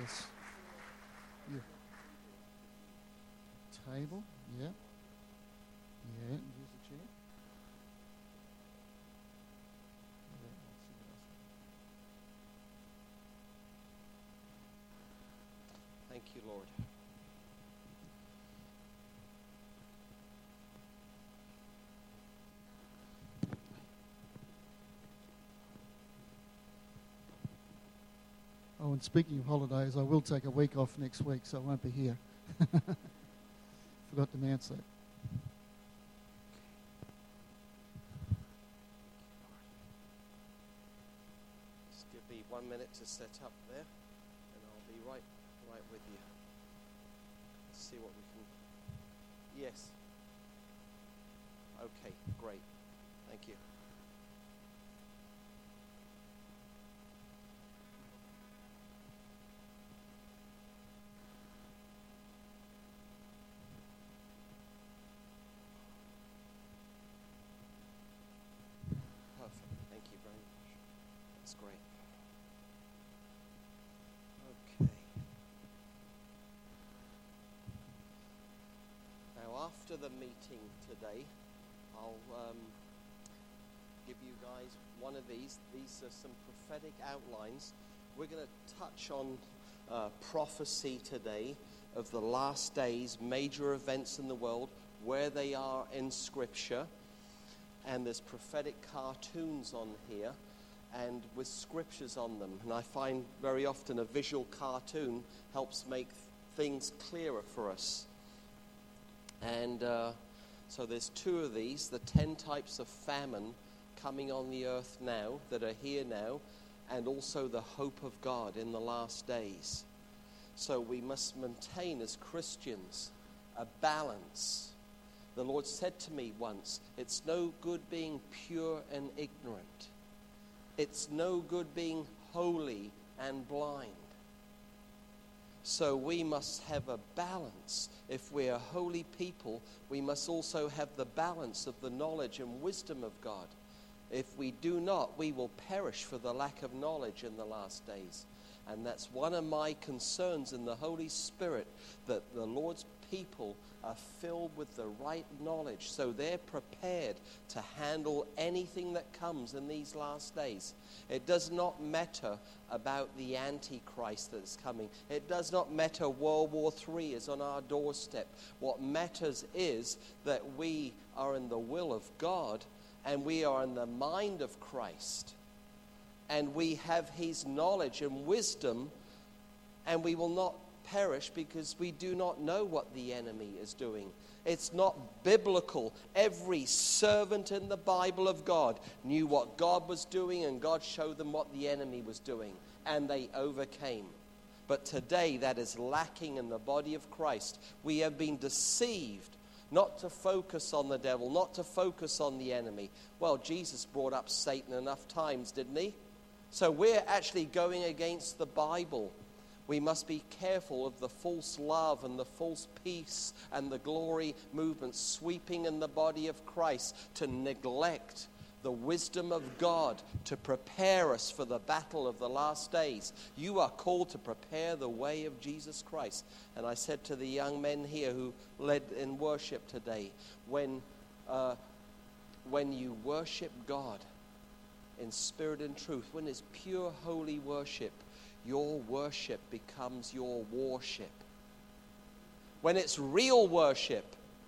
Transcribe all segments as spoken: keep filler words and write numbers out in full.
Yes. Yeah. Table. Yeah. Yeah. Use the chair. Thank you, Lord. Oh, and speaking of holidays, I will take a week off next week, so I won't be here. Forgot to announce that. Just give me one minute to set up there, and I'll be right, right with you. Let's see what we can. Yes. Okay, great. Thank you. Perfect. Thank you very much. That's great. Okay. Now, after the meeting today, I'll um, give you guys one of these. These are some prophetic outlines. We're going to touch on uh, prophecy today of the last days, major events in the world, where they are in Scripture. And there's prophetic cartoons on here and with scriptures on them. And I find very often a visual cartoon helps make things clearer for us. And uh, so there's two of these, the ten types of famine coming on the earth now, that are here now, and also the hope of God in the last days. So we must maintain as Christians a balance. The Lord said to me once, it's no good being pure and ignorant. It's no good being holy and blind. So we must have a balance. If we are holy people, we must also have the balance of the knowledge and wisdom of God. If we do not, we will perish for the lack of knowledge in the last days. And that's one of my concerns in the Holy Spirit, that the Lord's people are filled with the right knowledge, so they're prepared to handle anything that comes in these last days. It does not matter about the Antichrist that is coming. It does not matter World War Three is on our doorstep. What matters is that we are in the will of God, and we are in the mind of Christ, and we have his knowledge and wisdom, and we will not perish because we do not know what the enemy is doing. It's not biblical. Every servant in the Bible of God knew what God was doing, and God showed them what the enemy was doing, and they overcame. But today that is lacking in the body of Christ. We have been deceived not to focus on the devil, not to focus on the enemy. Well, Jesus brought up Satan enough times, didn't he? So we're actually going against the Bible. We must be careful of the false love and the false peace and the glory movement sweeping in the body of Christ, to neglect the wisdom of God to prepare us for the battle of the last days. You are called to prepare the way of Jesus Christ. And I said to the young men here who led in worship today, when, uh, when you worship God in spirit and truth, when it's pure, holy worship, your worship becomes your worship. When it's real worship,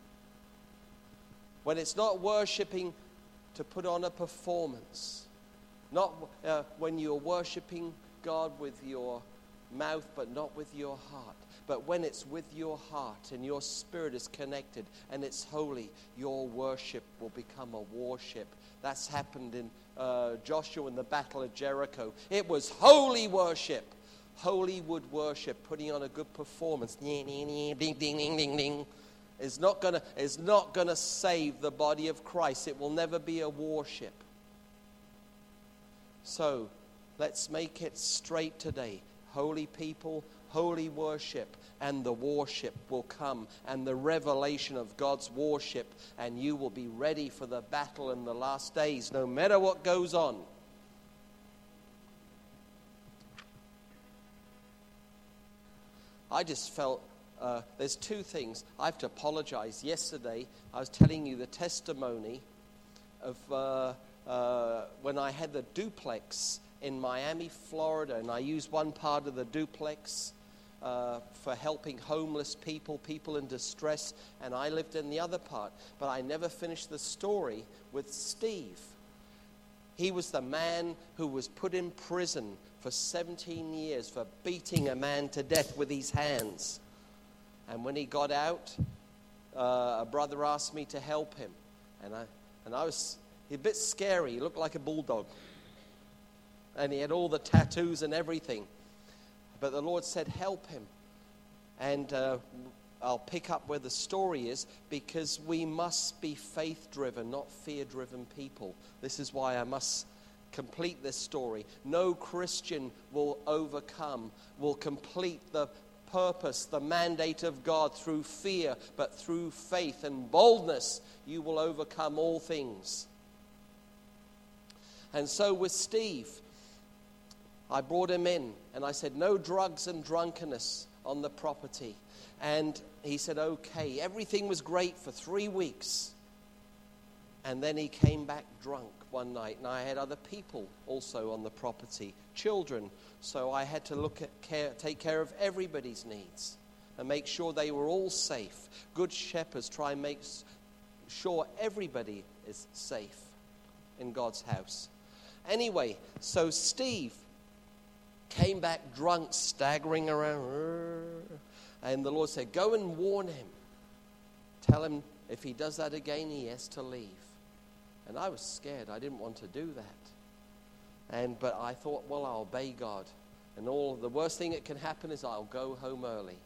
when it's not worshiping to put on a performance, not uh, when you're worshiping God with your mouth but not with your heart, but when it's with your heart and your spirit is connected and it's holy, your worship will become a worship. That's happened in uh, Joshua in the Battle of Jericho. It was holy worship. Hollywood worship, putting on a good performance, ding, ding, ding, ding, ding, ding, is not gonna is not gonna save the body of Christ. It will never be a worship. So, let's make it straight today. Holy people, holy worship, and the worship will come, and the revelation of God's worship, and you will be ready for the battle in the last days, no matter what goes on. I just felt uh, there's two things. I have to apologize. Yesterday, I was telling you the testimony of uh, uh, when I had the duplex in Miami, Florida, and I used one part of the duplex uh, for helping homeless people, people in distress, and I lived in the other part. But I never finished the story with Steve. He was the man who was put in prison for seventeen years for beating a man to death with his hands. And when he got out, uh, a brother asked me to help him. And I, and I was a bit scary. He looked like a bulldog. And he had all the tattoos and everything. But the Lord said, help him. And uh, I'll pick up where the story is, because we must be faith-driven, not fear-driven people. This is why I must complete this story. No Christian will overcome, will complete the purpose, the mandate of God through fear, but through faith and boldness, you will overcome all things. And so with Steve, I brought him in and I said, no drugs and drunkenness on the property. And he said, okay. Everything was great for three weeks. And then he came back drunk one night. And I had other people also on the property, children. So I had to look at care, take care of everybody's needs and make sure they were all safe. Good shepherds try and make sure everybody is safe in God's house. Anyway, so Steve came back drunk, staggering around. And the Lord said, go and warn him. Tell him if he does that again, he has to leave. And I was scared. I didn't want to do that. And but I thought, well, I'll obey God. And all the worst thing that can happen is I'll go home early.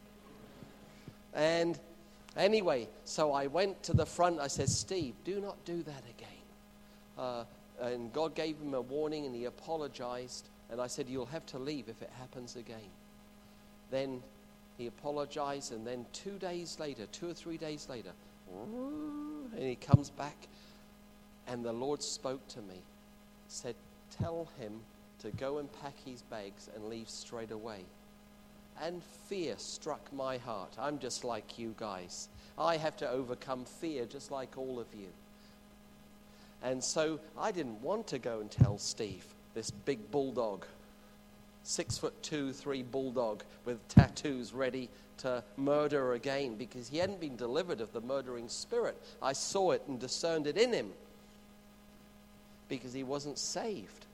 And anyway, so I went to the front. I said, Steve, do not do that again. Uh, and God gave him a warning, and he apologized. And I said, you'll have to leave if it happens again. Then he apologized, and then two days later, two or three days later, and he comes back, and the Lord spoke to me, said, tell him to go and pack his bags and leave straight away. And fear struck my heart. I'm just like you guys. I have to overcome fear just like all of you. And so I didn't want to go and tell Steve, this big bulldog, six foot two, three bulldog with tattoos ready to murder again, because he hadn't been delivered of the murdering spirit. I saw it and discerned it in him because he wasn't saved.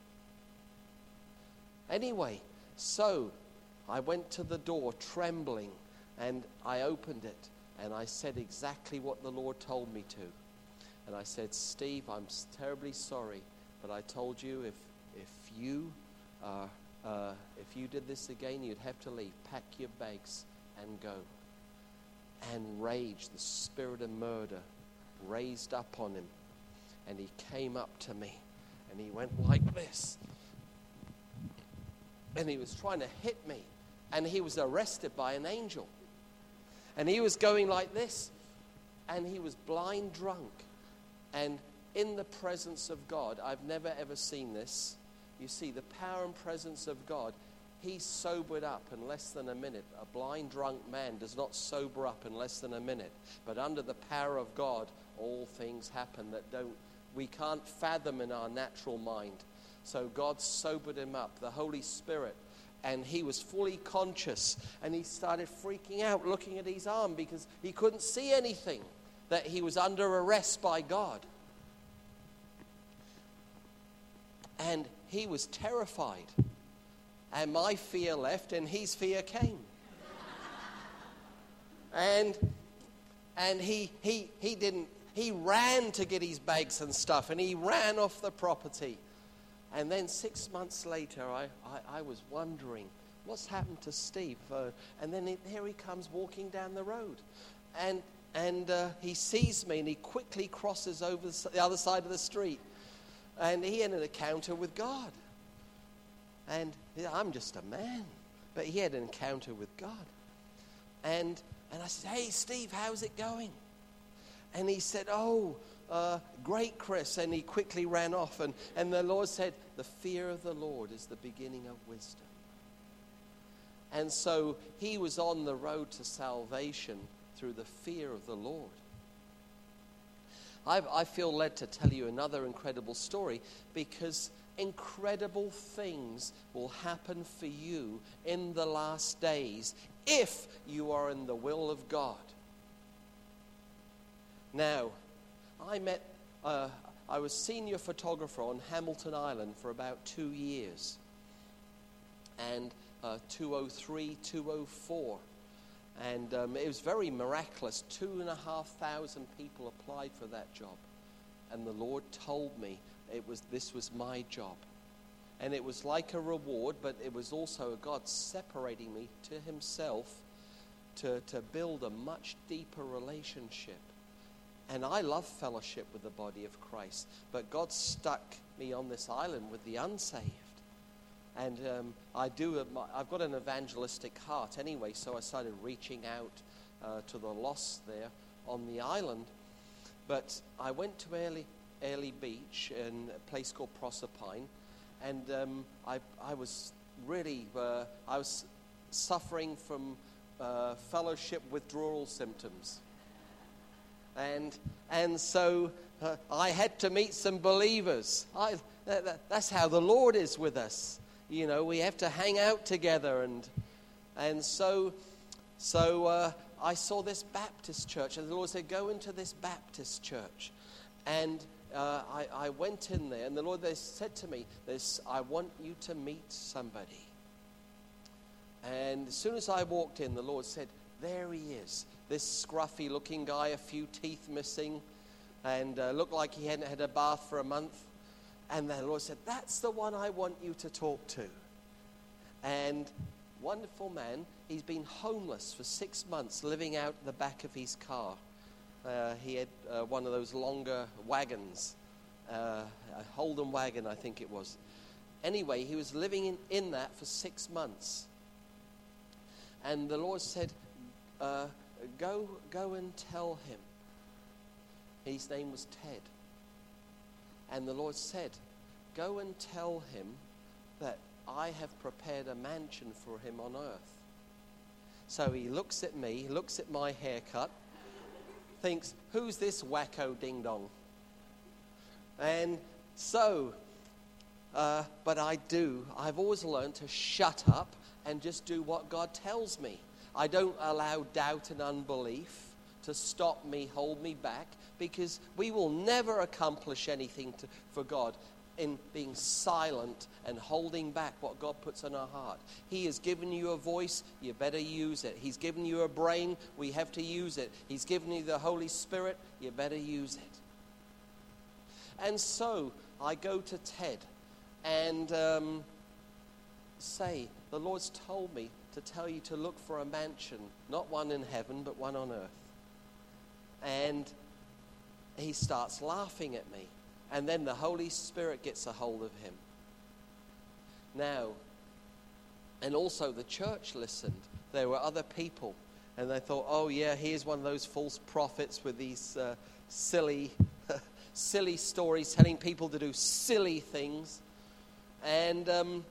Anyway, so I went to the door trembling, and I opened it, and I said exactly what the Lord told me to. And I said, Steve, I'm terribly sorry, but I told you if if you uh, uh, if you did this again, you'd have to leave. Pack your bags and go. And rage, the spirit of murder, raised up on him. And he came up to me, and he went like this. And he was trying to hit me. And he was arrested by an angel. And he was going like this. And he was blind drunk. And in the presence of God, I've never ever seen this. You see, the power and presence of God, he sobered up in less than a minute. A blind, drunk man does not sober up in less than a minute. But under the power of God, all things happen that don't, we can't fathom in our natural mind. So God sobered him up, the Holy Spirit, and he was fully conscious. And he started freaking out, looking at his arm, because he couldn't see anything, that he was under arrest by God. And he was terrified. And my fear left, and his fear came. and and he he he didn't he ran to get his bags and stuff, and he ran off the property. And then six months later, I, I, I was wondering, what's happened to Steve? Uh, and then it, here he comes walking down the road. And and uh, he sees me, and he quickly crosses over the other side of the street. And he had an encounter with God. And I'm just a man. But he had an encounter with God. And and I said, hey, Steve, how's it going? And he said, oh, uh, great, Chris. And he quickly ran off. And, and the Lord said, the fear of the Lord is the beginning of wisdom. And so he was on the road to salvation through the fear of the Lord. I, I feel led to tell you another incredible story, because incredible things will happen for you in the last days if you are in the will of God. Now, I met, uh, I was senior photographer on Hamilton Island for about two years. And uh, two oh three, two oh four. And um, it was very miraculous. Two and a half thousand people applied for that job. And the Lord told me it was this was my job. And it was like a reward, but it was also God separating me to himself to, to build a much deeper relationship. And I love fellowship with the body of Christ. But God stuck me on this island with the unsaved. And um, I do. I've got an evangelistic heart anyway, so I started reaching out uh, to the lost there on the island. But I went to Airlie, Airlie Beach in a place called Proserpine, and um, I, I was really, uh, I was suffering from uh, fellowship withdrawal symptoms, and and so uh, I had to meet some believers. I, that, that, that's how the Lord is with us. You know, we have to hang out together, and and so so uh, I saw this Baptist church, and the Lord said, "Go into this Baptist church," and uh, I, I went in there, and the Lord they said to me, "This, I want you to meet somebody." And as soon as I walked in, the Lord said, "There he is, this scruffy-looking guy, a few teeth missing, and uh, looked like he hadn't had a bath for a month." And the Lord said, "That's the one I want you to talk to." And wonderful man, he's been homeless for six months, living out the back of his car. Uh, he had uh, one of those longer wagons, uh, a Holden wagon, I think it was. Anyway, he was living in, in that for six months. And the Lord said, uh, go, go and tell him. His name was Ted. And the Lord said, "Go and tell him that I have prepared a mansion for him on earth." So he looks at me, looks at my haircut, thinks, "Who's this wacko ding-dong?" And so, uh, but I do. I've always learned to shut up and just do what God tells me. I don't allow doubt and unbelief to stop me, hold me back, because we will never accomplish anything to, for God in being silent and holding back what God puts in our heart. He has given you a voice, you better use it. He's given you a brain, we have to use it. He's given you the Holy Spirit, you better use it. And so I go to Ted and um, say, "The Lord's told me to tell you to look for a mansion, not one in heaven, but one on earth." And he starts laughing at me. And then the Holy Spirit gets a hold of him. Now, and also the church listened. There were other people. And they thought, "Oh yeah, here's one of those false prophets with these uh, silly, silly stories, telling people to do silly things." And um,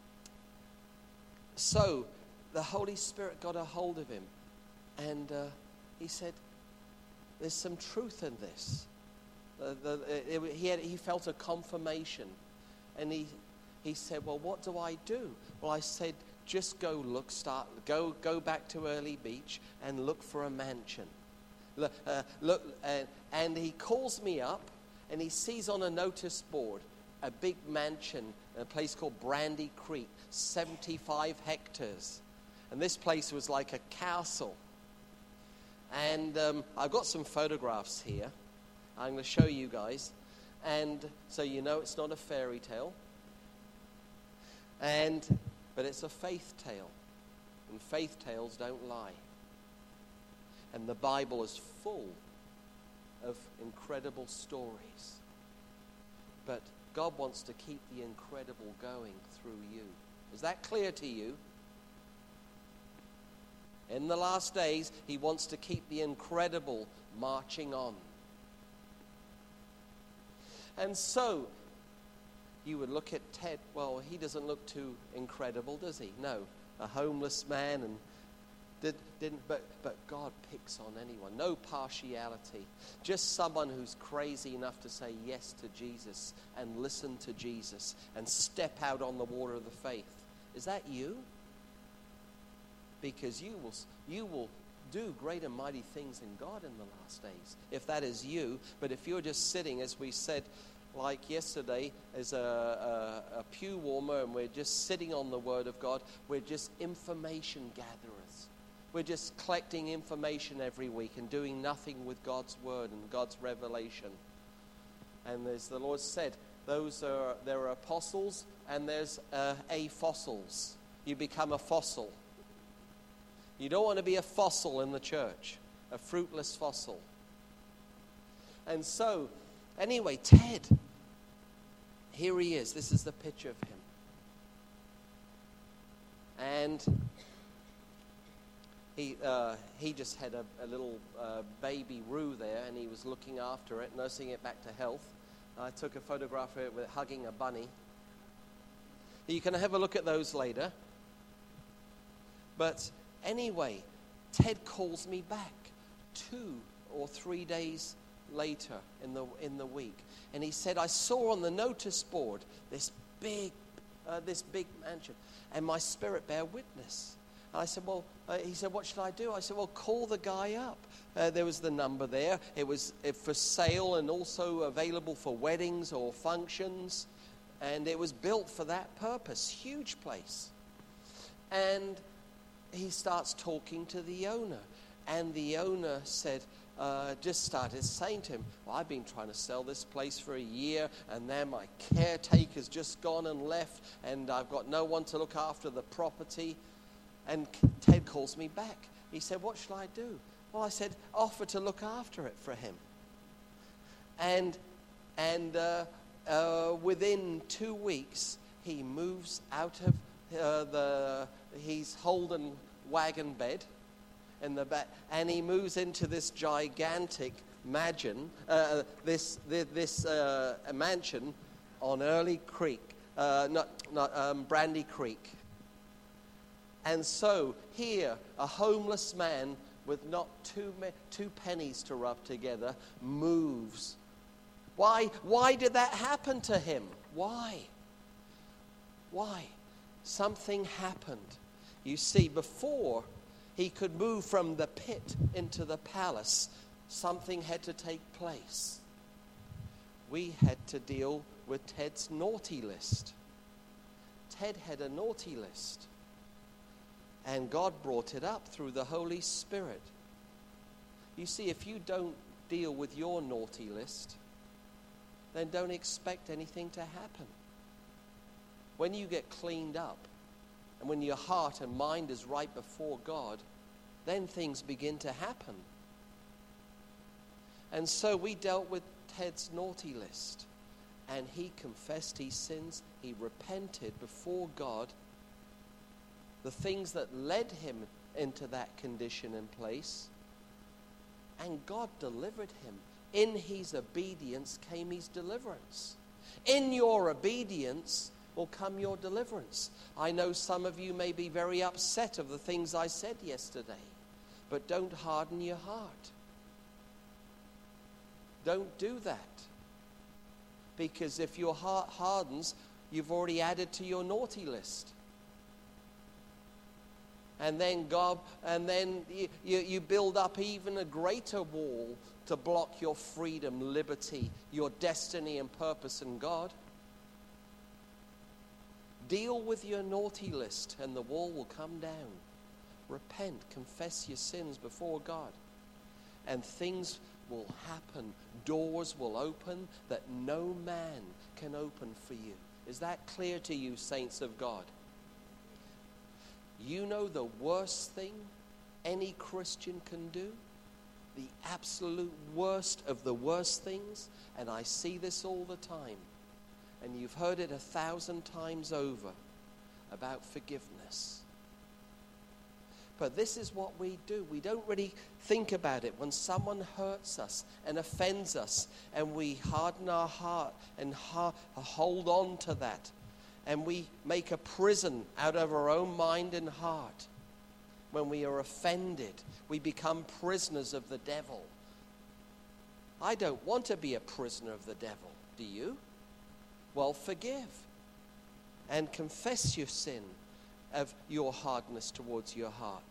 so the Holy Spirit got a hold of him. And uh, he said, "There's some truth in this." Uh, the, it, it, he, had, he felt a confirmation. And he he said, "Well, what do I do?" Well, I said, "Just go look, start, go go back to Airlie Beach and look for a mansion." Look, uh, look uh, and he calls me up, and he sees on a notice board a big mansion, a place called Brandy Creek, seventy-five hectares. And this place was like a castle. And um, I've got some photographs here. I'm going to show you guys. And so you know it's not a fairy tale. And but it's a faith tale. And faith tales don't lie. And the Bible is full of incredible stories. But God wants to keep the incredible going through you. Is that clear to you? In the last days, he wants to keep the incredible marching on. And so, you would look at Ted. Well, he doesn't look too incredible, does he? No. a homeless man and did, didn't, but, but God picks on anyone. No partiality. Just someone who's crazy enough to say yes to Jesus and listen to Jesus and step out on the water of the faith. Is that you? Because you will, you will do great and mighty things in God in the last days, if that is you. But if you're just sitting, as we said, like yesterday, as a, a, a pew warmer, and we're just sitting on the Word of God, we're just information gatherers. We're just collecting information every week and doing nothing with God's Word and God's revelation. And as the Lord said, those are there are apostles and there's uh, a-fossils. You become a fossil. You don't want to be a fossil in the church, a fruitless fossil. And so, anyway, Ted, here he is. This is the picture of him. And he uh, he just had a, a little uh, baby Roo there, and he was looking after it, nursing it back to health. I took a photograph of it with hugging a bunny. You can have a look at those later. But anyway, Ted calls me back two or three days later in the in the week, and he said, I saw on the notice board this big uh, this big mansion, and my spirit bear witness. And I said, well, uh, he said, what should I do? I said, well, call the guy up. Uh, there was the number there. It was uh, for sale and also available for weddings or functions, and it was built for that purpose. Huge place. And he starts talking to the owner, and the owner said, uh, just started saying to him, well, I've been trying to sell this place for a year, and then my caretaker's just gone and left, and I've got no one to look after the property. And Ted calls me back. He said, what shall I do? Well, I said, offer to look after it for him. And and uh, uh, within two weeks, he moves out of uh, the, he's Holden wagon bed in the back, and he moves into this gigantic mansion, uh, this this, this uh, mansion on Early Creek, uh, not not um, Brandy Creek. And so here, a homeless man with not two me- two pennies to rub together moves. Why? Why did that happen to him? Why? Why? Something happened. You see, before he could move from the pit into the palace, something had to take place. We had to deal with Ted's naughty list. Ted had a naughty list. And God brought it up through the Holy Spirit. You see, if you don't deal with your naughty list, then don't expect anything to happen. When you get cleaned up, and when your heart and mind is right before God, then things begin to happen. And so we dealt with Ted's naughty list. And he confessed his sins. He repented before God. The things that led him into that condition and place. And God delivered him. In his obedience came his deliverance. In your obedience will come your deliverance. I know some of you may be very upset of the things I said yesterday, but don't harden your heart. Don't do that. Because if your heart hardens, you've already added to your naughty list. And then God, and then you, you, you build up even a greater wall to block your freedom, liberty, your destiny and purpose in God. Deal with your naughty list and the wall will come down. Repent, confess your sins before God. And things will happen. Doors will open that no man can open for you. Is that clear to you, saints of God? You know the worst thing any Christian can do? The absolute worst of the worst things? And I see this all the time. And you've heard it a thousand times over about forgiveness. But this is what we do. We don't really think about it. When someone hurts us and offends us, and we harden our heart and ha- hold on to that, And we make a prison out of our own mind and heart. When we are offended, we become prisoners of the devil. I don't want to be a prisoner of the devil. Do you? Well, forgive and confess your sin of your hardness towards your heart.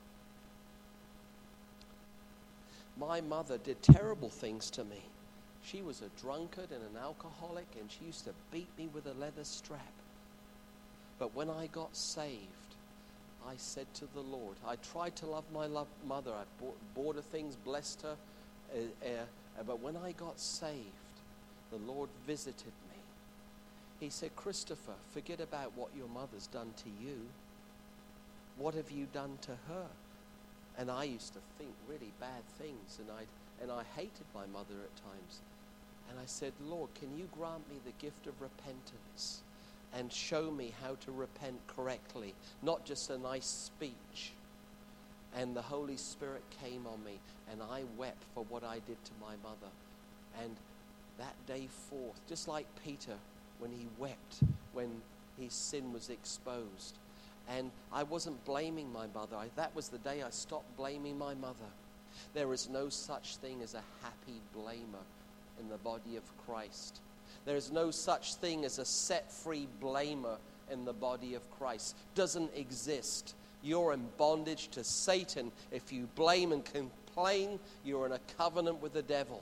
My mother did terrible things to me. She was a drunkard and an alcoholic, and she used to beat me with a leather strap. But when I got saved, I said to the Lord, I tried to love my love mother. I bought, bought her things, blessed her. Uh, uh, but when I got saved, the Lord visited me. He said, Christopher, forget about what your mother's done to you. What have you done to her? And I used to think really bad things, and I and I hated my mother at times. And I said, Lord, can you grant me the gift of repentance and show me how to repent correctly, not just a nice speech? And the Holy Spirit came on me, and I wept for what I did to my mother. And that day forth, just like Peter when he wept when his sin was exposed. And I wasn't blaming my mother. I, that was the day I stopped blaming my mother. There is no such thing as a happy blamer in the body of Christ. There is no such thing as a set-free blamer in the body of Christ. Doesn't exist. You're in bondage to Satan. If you blame and complain, you're in a covenant with the devil.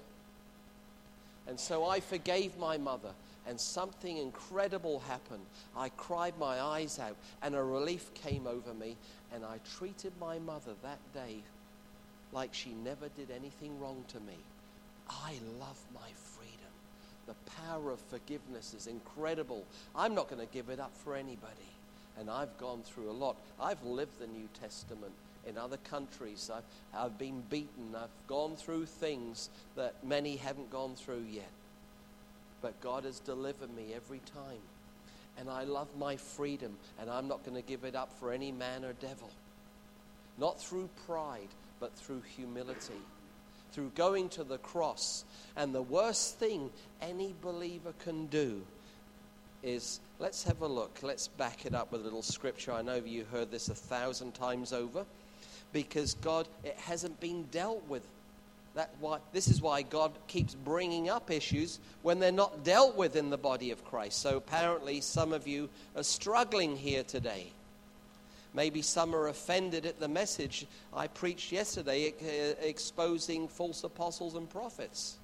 And so I forgave my mother, and something incredible happened. I cried my eyes out, and a relief came over me, and I treated my mother that day like she never did anything wrong to me. I love my freedom. The power of forgiveness is incredible. I'm not going to give it up for anybody. And I've gone through a lot. I've lived the New Testament in other countries. I've, I've been beaten. I've gone through things that many haven't gone through yet. But God has delivered me every time. And I love my freedom, and I'm not going to give it up for any man or devil. Not through pride, but through humility. Through going to the cross. And the worst thing any believer can do is, let's have a look. Let's back it up with a little scripture. I know you heard this a thousand times over. Because God, it hasn't been dealt with. That why, this is why God keeps bringing up issues when they're not dealt with in the body of Christ. So apparently some of you are struggling here today. Maybe some are offended at the message I preached yesterday, exposing false apostles and prophets.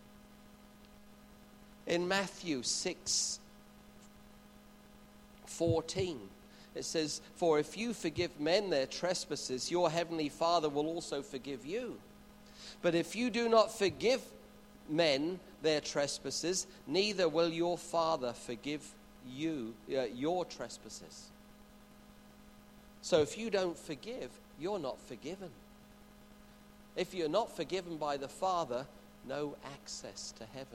In Matthew six fourteen, it says, for if you forgive men their trespasses, your heavenly Father will also forgive you. But if you do not forgive men their trespasses, neither will your Father forgive you uh, your trespasses. So if you don't forgive, you're not forgiven. If you're not forgiven by the Father, no access to heaven.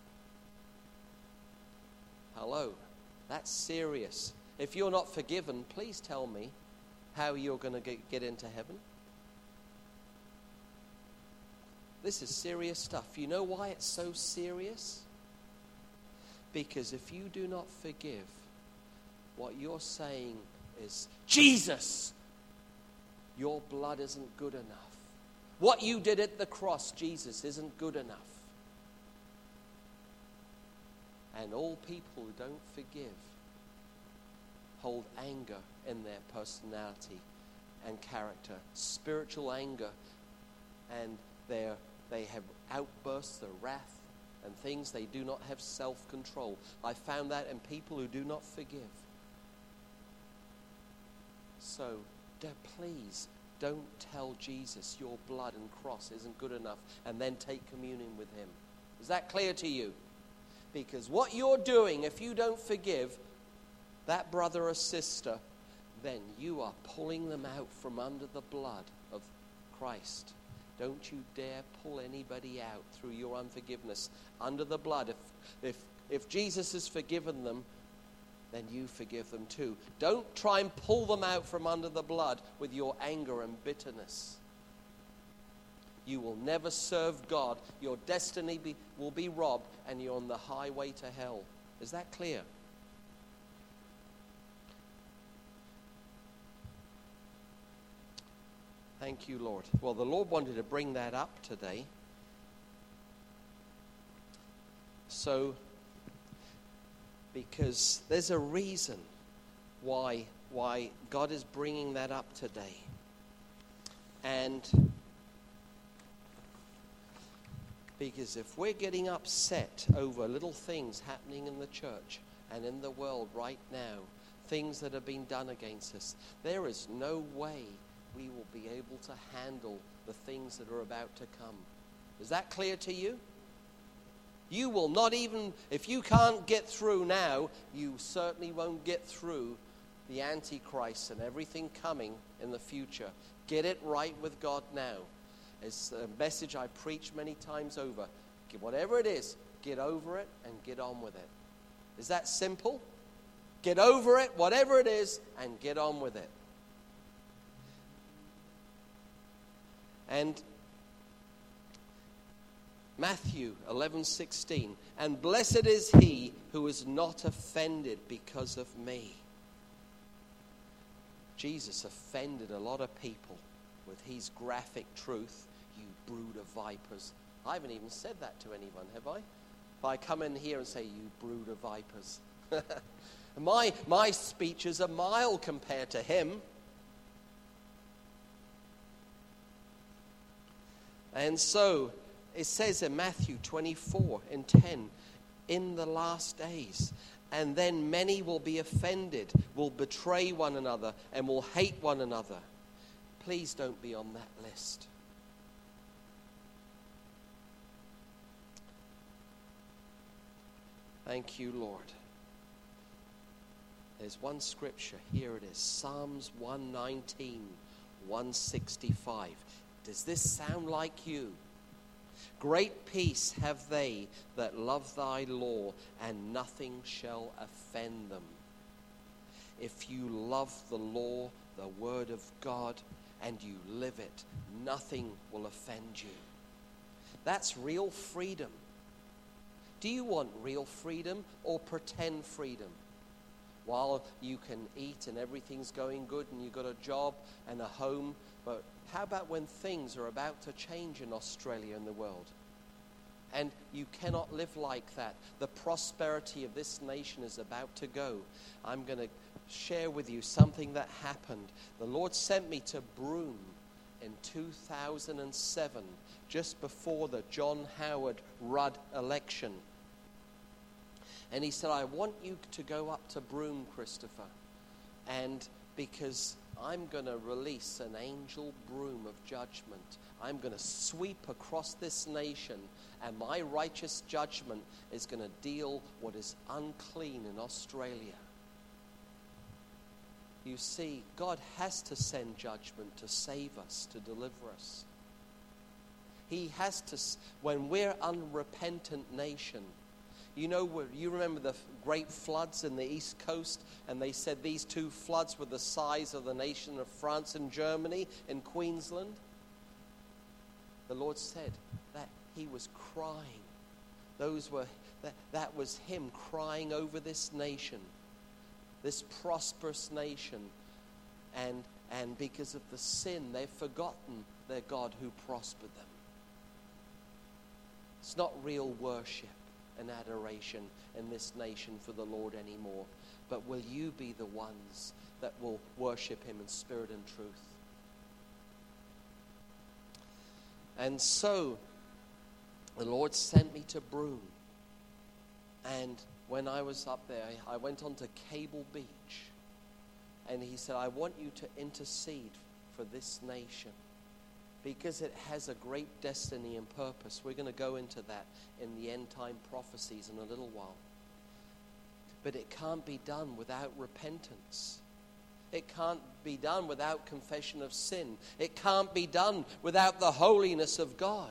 Hello, that's serious. If you're not forgiven, please tell me how you're going to get, get into heaven. This is serious stuff. You know why it's so serious? Because if you do not forgive, what you're saying is, Jesus, your blood isn't good enough. What you did at the cross, Jesus, isn't good enough. And all people who don't forgive hold anger in their personality and character, spiritual anger, and they're, they have outbursts of wrath and things. They do not have self-control. I found that in people who do not forgive. So, please, don't tell Jesus your blood and cross isn't good enough and then take communion with him. Is that clear to you? Because what you're doing, if you don't forgive that brother or sister, then you are pulling them out from under the blood of Christ. Don't you dare pull anybody out through your unforgiveness under the blood. If, if, if Jesus has forgiven them, then you forgive them too. Don't try and pull them out from under the blood with your anger and bitterness. You will never serve God. Your destiny be, will be robbed, and you're on the highway to hell. Is that clear? Thank you, Lord. Well, the Lord wanted to bring that up today. So, because there's a reason why why God is bringing that up today. And because if we're getting upset over little things happening in the church and in the world right now, things that have been done against us, there is no way we will be able to handle the things that are about to come. Is that clear to you? You will not even, if you can't get through now, you certainly won't get through the Antichrist and everything coming in the future. Get it right with God now. It's a message I preach many times over. Whatever it is, get over it and get on with it. Is that simple? Get over it, whatever it is, and get on with it. And Matthew eleven sixteen, and blessed is he who is not offended because of me. Jesus offended a lot of people with his graphic truth. You brood of vipers. I haven't even said that to anyone, have I? If I come in here and say, you brood of vipers. my, my speeches are mild compared to him. And so, it says in Matthew twenty-four and ten, in the last days, and then many will be offended, will betray one another, and will hate one another. Please don't be on that list. Thank you, Lord. There's one scripture. Here it is. Psalms one nineteen, one sixty-five. Does this sound like you? Great peace have they that love thy law, and nothing shall offend them. If you love the law, the word of God, and you live it, nothing will offend you. That's real freedom. Do you want real freedom or pretend freedom? While you can eat and everything's going good and you've got a job and a home, but how about when things are about to change in Australia and the world? And you cannot live like that. The prosperity of this nation is about to go. I'm going to share with you something that happened. The Lord sent me to Broome in two thousand seven, just before the John Howard Rudd election. And he said, I want you to go up to Broome, Christopher, and because I'm going to release an angel broom of judgment. I'm going to sweep across this nation, and my righteous judgment is going to deal what is unclean in Australia. You see, God has to send judgment to save us, to deliver us. He has to, when we're unrepentant nation. You know, you remember the great floods in the East Coast, and they said these two floods were the size of the nation of France and Germany in Queensland. The Lord said that he was crying. Those were that, that was him crying over this nation, this prosperous nation, and and because of the sin, they've forgotten their God who prospered them. It's not real worship and adoration in this nation for the Lord anymore. But will you be the ones that will worship him in spirit and truth? And so, the Lord sent me to Broome. And when I was up there, I went on to Cable Beach. And he said, I want you to intercede for this nation, because it has a great destiny and purpose. We're going to go into that in the end time prophecies in a little while. But it can't be done without repentance. It can't be done without confession of sin. It can't be done without the holiness of God.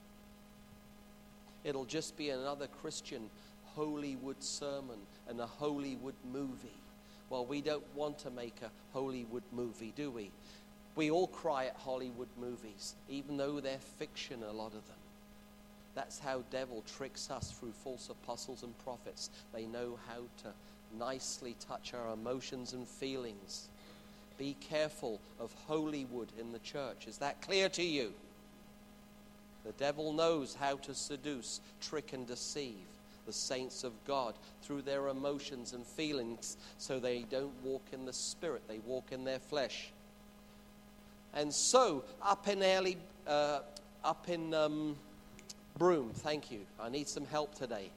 It'll just be another Christian Hollywood sermon and a Hollywood movie. Well, we don't want to make a Hollywood movie, do we? We all cry at Hollywood movies, even though they're fiction, a lot of them. That's how devil tricks us through false apostles and prophets. They know how to nicely touch our emotions and feelings. Be careful of holy wood in the church. Is that clear to you? The devil knows how to seduce, trick, and deceive the saints of God through their emotions and feelings, so they don't walk in the Spirit, they walk in their flesh. And so, up in early, uh, up in um, Broome, thank you. I need some help today.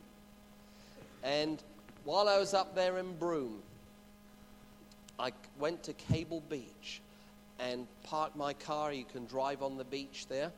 And while I was up there in Broome, I went to Cable Beach and parked my car. You can drive on the beach there.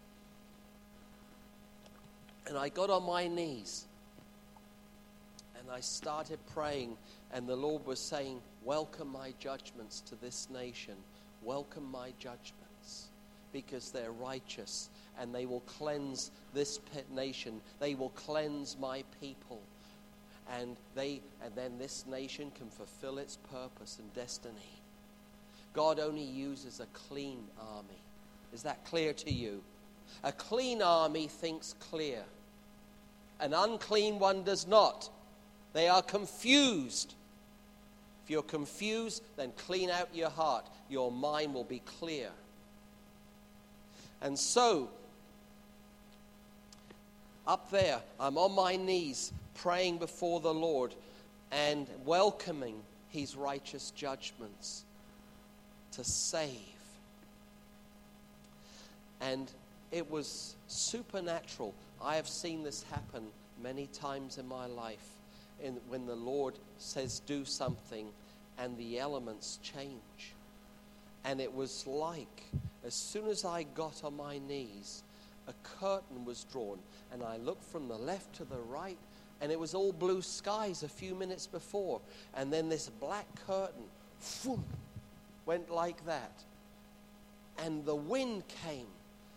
And I got on my knees and I started praying, and the Lord was saying, welcome my judgments to this nation. Welcome my judgments, because they're righteous and they will cleanse this nation. They will cleanse my people. And they and then this nation can fulfill its purpose and destiny. God only uses a clean army. Is that clear to you? A clean army thinks clear. An unclean one does not. They are confused. If you're confused, then clean out your heart. Your mind will be clear. And so, up there, I'm on my knees praying before the Lord and welcoming his righteous judgments to save. And it was supernatural. I have seen this happen many times in my life, in, when the Lord says do something and the elements change. And it was like, as soon as I got on my knees, a curtain was drawn, and I looked from the left to the right, and it was all blue skies a few minutes before. And then this black curtain, whoom, went like that. And the wind came.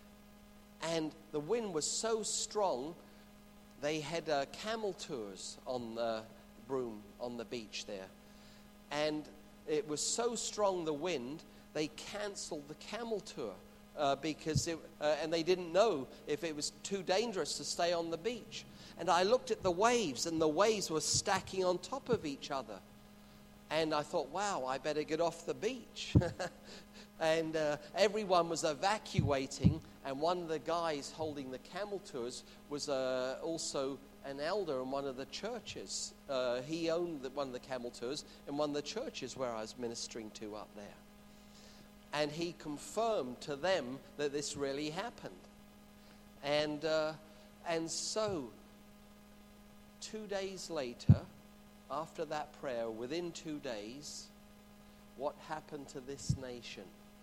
And the wind was so strong, they had uh, camel tours on the Broome, on the beach there. And it was so strong, the wind, they cancelled the camel tour. Uh, because it, uh, and they didn't know if it was too dangerous to stay on the beach. And I looked at the waves, and the waves were stacking on top of each other. And I thought, wow, I better get off the beach. And uh, everyone was evacuating, and one of the guys holding the camel tours was uh, also an elder in one of the churches. Uh, he owned the, one of the camel tours in one of the churches where I was ministering to up there. And he confirmed to them that this really happened. And uh, and so, two days later, after that prayer, within two days, what happened to this nation?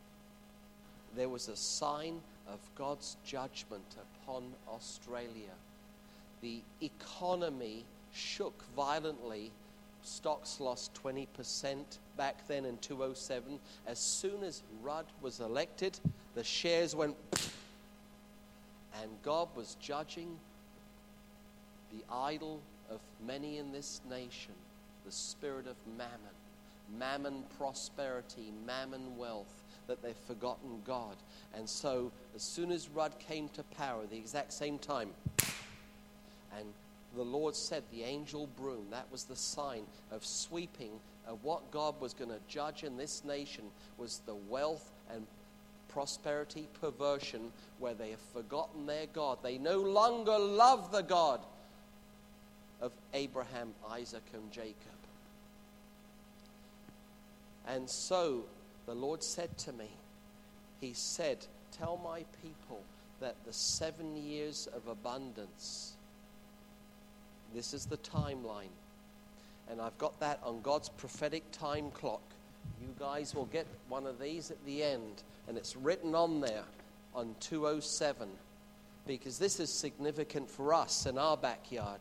There was a sign of God's judgment upon Australia. The economy shook violently. Stocks lost twenty percent back then in two thousand seven. As soon as Rudd was elected, the shares went, and God was judging the idol of many in this nation, the spirit of mammon, mammon prosperity, mammon wealth, that they've forgotten God. And so as soon as Rudd came to power, the exact same time, and the Lord said, the angel Broome, that was the sign of sweeping of what God was going to judge in this nation, was the wealth and prosperity perversion where they have forgotten their God. They no longer love the God of Abraham, Isaac, and Jacob. And so the Lord said to me, he said, tell my people that the seven years of abundance, this is the timeline. And I've got that on God's prophetic time clock. You guys will get one of these at the end. And it's written on there on two thousand seven. Because this is significant for us in our backyard.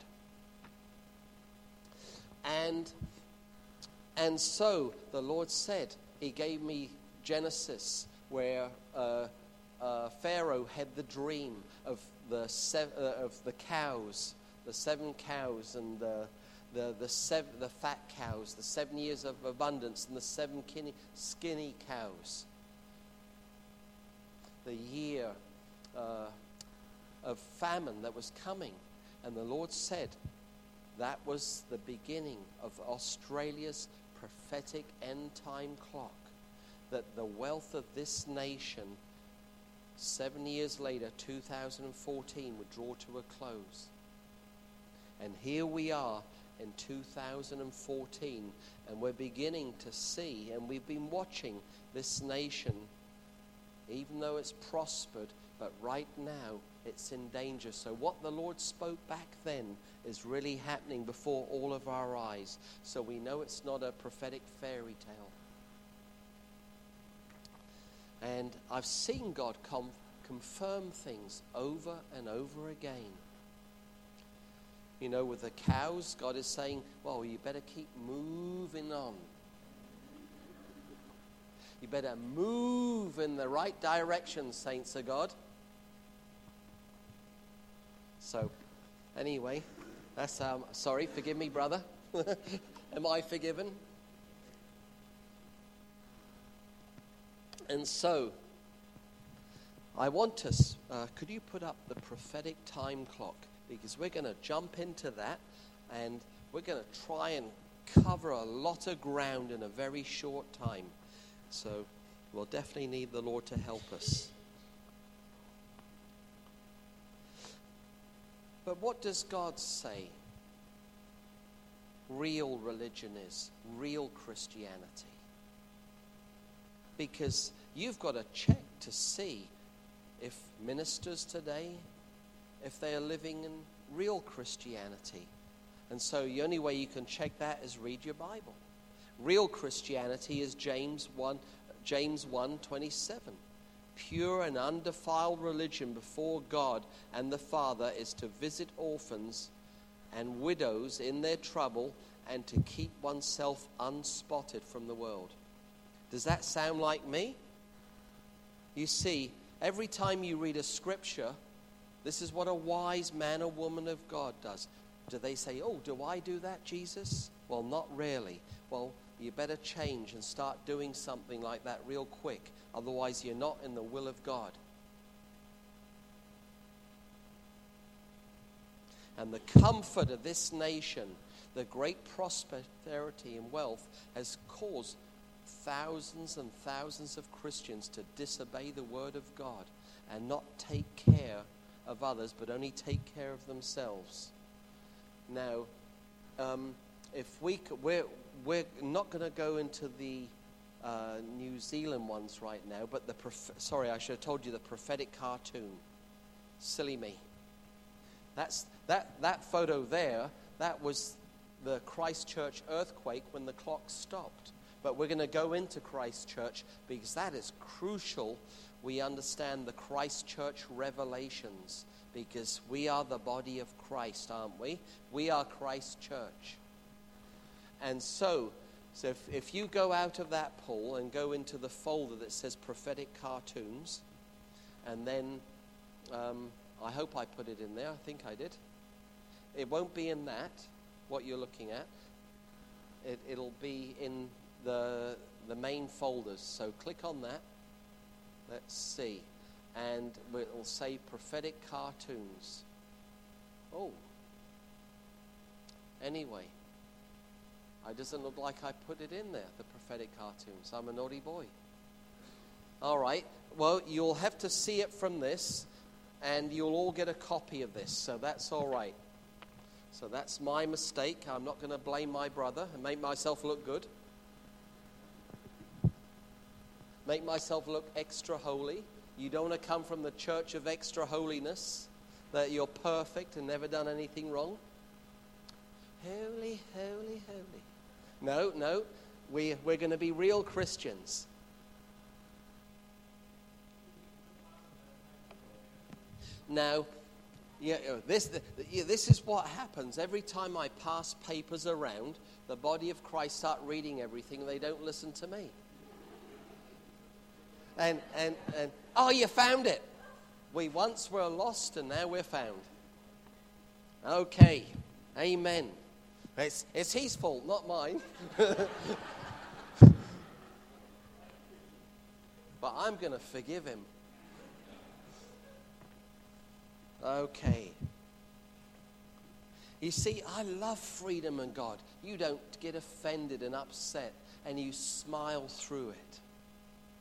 And, and so the Lord said, he gave me Genesis, where uh, uh, Pharaoh had the dream of the, sev- uh, of the cows. The seven cows and the the the, seven, the fat cows, the seven years of abundance, and the seven skinny, skinny cows. The year uh, of famine that was coming, and the Lord said that was the beginning of Australia's prophetic end time clock. that the wealth of this nation, seven years later, two thousand fourteen, would draw to a close. And here we are in two thousand fourteen, and we're beginning to see, and we've been watching this nation, even though it's prospered, but right now it's in danger. So what the Lord spoke back then is really happening before all of our eyes. So we know it's not a prophetic fairy tale. And I've seen God com- confirm things over and over again. You know, with the cows, God is saying, well, you better keep moving on. You better move in the right direction, saints of God. So, anyway, that's, um, sorry, forgive me, brother. Am I forgiven? And so, I want us, uh, could you put up the prophetic time clock? Because we're going to jump into that, and we're going to try and cover a lot of ground in a very short time. So we'll definitely need the Lord to help us. But what does God say real religion is, real Christianity? Because you've got to check to see if ministers today, if they are living in real Christianity. And so the only way you can check that is read your Bible. Real Christianity is James one, James one twenty-seven. Pure and undefiled religion before God and the Father is to visit orphans and widows in their trouble and to keep oneself unspotted from the world. Does that sound like me? You see, every time you read a scripture, this is what a wise man or woman of God does. Do they say, oh, do I do that, Jesus? Well, not really. Well, you better change and start doing something like that real quick. Otherwise, you're not in the will of God. And the comfort of this nation, the great prosperity and wealth, has caused thousands and thousands of Christians to disobey the word of God and not take care of others, but only take care of themselves. Now, um, if we could, we're we're not going to go into the uh, New Zealand ones right now, but the prof- sorry, I should have told you the prophetic cartoon. Silly me. That's that that photo there. That was the Christchurch earthquake when the clock stopped. But we're going to go into Christchurch because that is crucial. We understand the Christchurch revelations because we are the body of Christ, aren't we? We are Christchurch. And so, so if, if you go out of that poll and go into the folder that says prophetic cartoons, and then um, I hope I put it in there. I think I did. It won't be in that, what you're looking at. It, it'll be in the the main folders. So click on that. Let's see. And it'll say prophetic cartoons. Oh. Anyway. It doesn't look like I put it in there, the prophetic cartoons. I'm a naughty boy. All right. Well, you'll have to see it from this, and you'll all get a copy of this. So that's all right. So that's my mistake. I'm not going to blame my brother and make myself look good. Make myself look extra holy. You don't want to come from the church of extra holiness, that you're perfect and never done anything wrong. Holy, holy, holy. No, no, we, we're going to be real Christians. Now, yeah, this, this is what happens. Every time I pass papers around, the body of Christ start reading everything and they don't listen to me. And, and, and, oh, you found it. We once were lost and now we're found. Okay. Amen. It's, it's his fault, not mine. But I'm going to forgive him. Okay. You see, I love freedom in God. You don't get offended and upset, and you smile through it.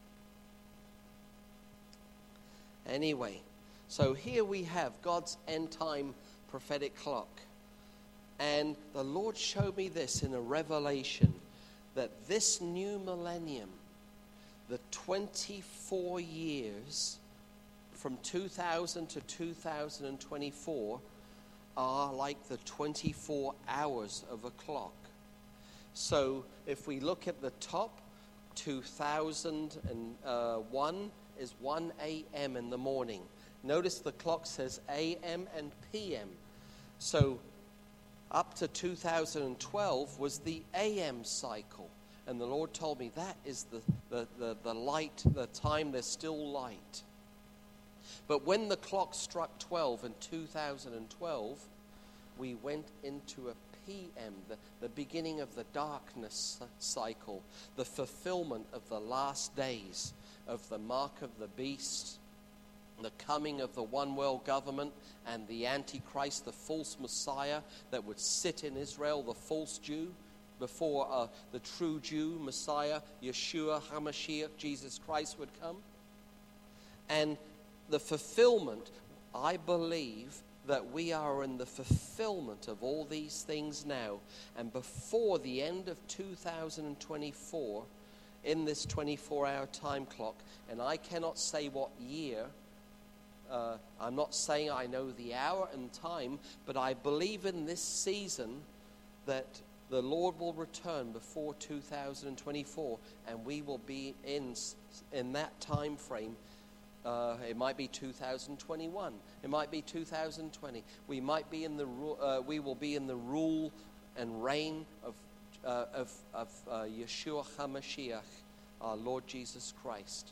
Anyway, so here we have God's end time prophetic clock. And the Lord showed me this in a revelation, that this new millennium, the twenty-four years from two thousand to two thousand twenty-four, are like the twenty-four hours of a clock. So if we look at the top, two thousand one is one a.m. in the morning. Notice the clock says A M and P M. So up to two thousand twelve was the A M cycle. And the Lord told me that is the, the, the, the light, the time there's still light. But when the clock struck twelve in two thousand twelve, we went into a P M, the, the beginning of the darkness cycle, the fulfillment of the last days, of the mark of the beast, the coming of the one world government, and the Antichrist, the false Messiah that would sit in Israel, the false Jew, before uh, the true Jew, Messiah, Yeshua HaMashiach, Jesus Christ would come. And the fulfillment, I believe that we are in the fulfillment of all these things now. And before the end of two thousand twenty-four, in this twenty-four hour time clock, and I cannot say what year, uh, I'm not saying I know the hour and time, but I believe in this season that the Lord will return before two thousand twenty-four, and we will be in, in that time frame. Uh, it might be two thousand twenty-one. It might be two thousand twenty. We might be in the uh, we will be in the rule and reign of uh, of, of uh, Yeshua HaMashiach, our Lord Jesus Christ.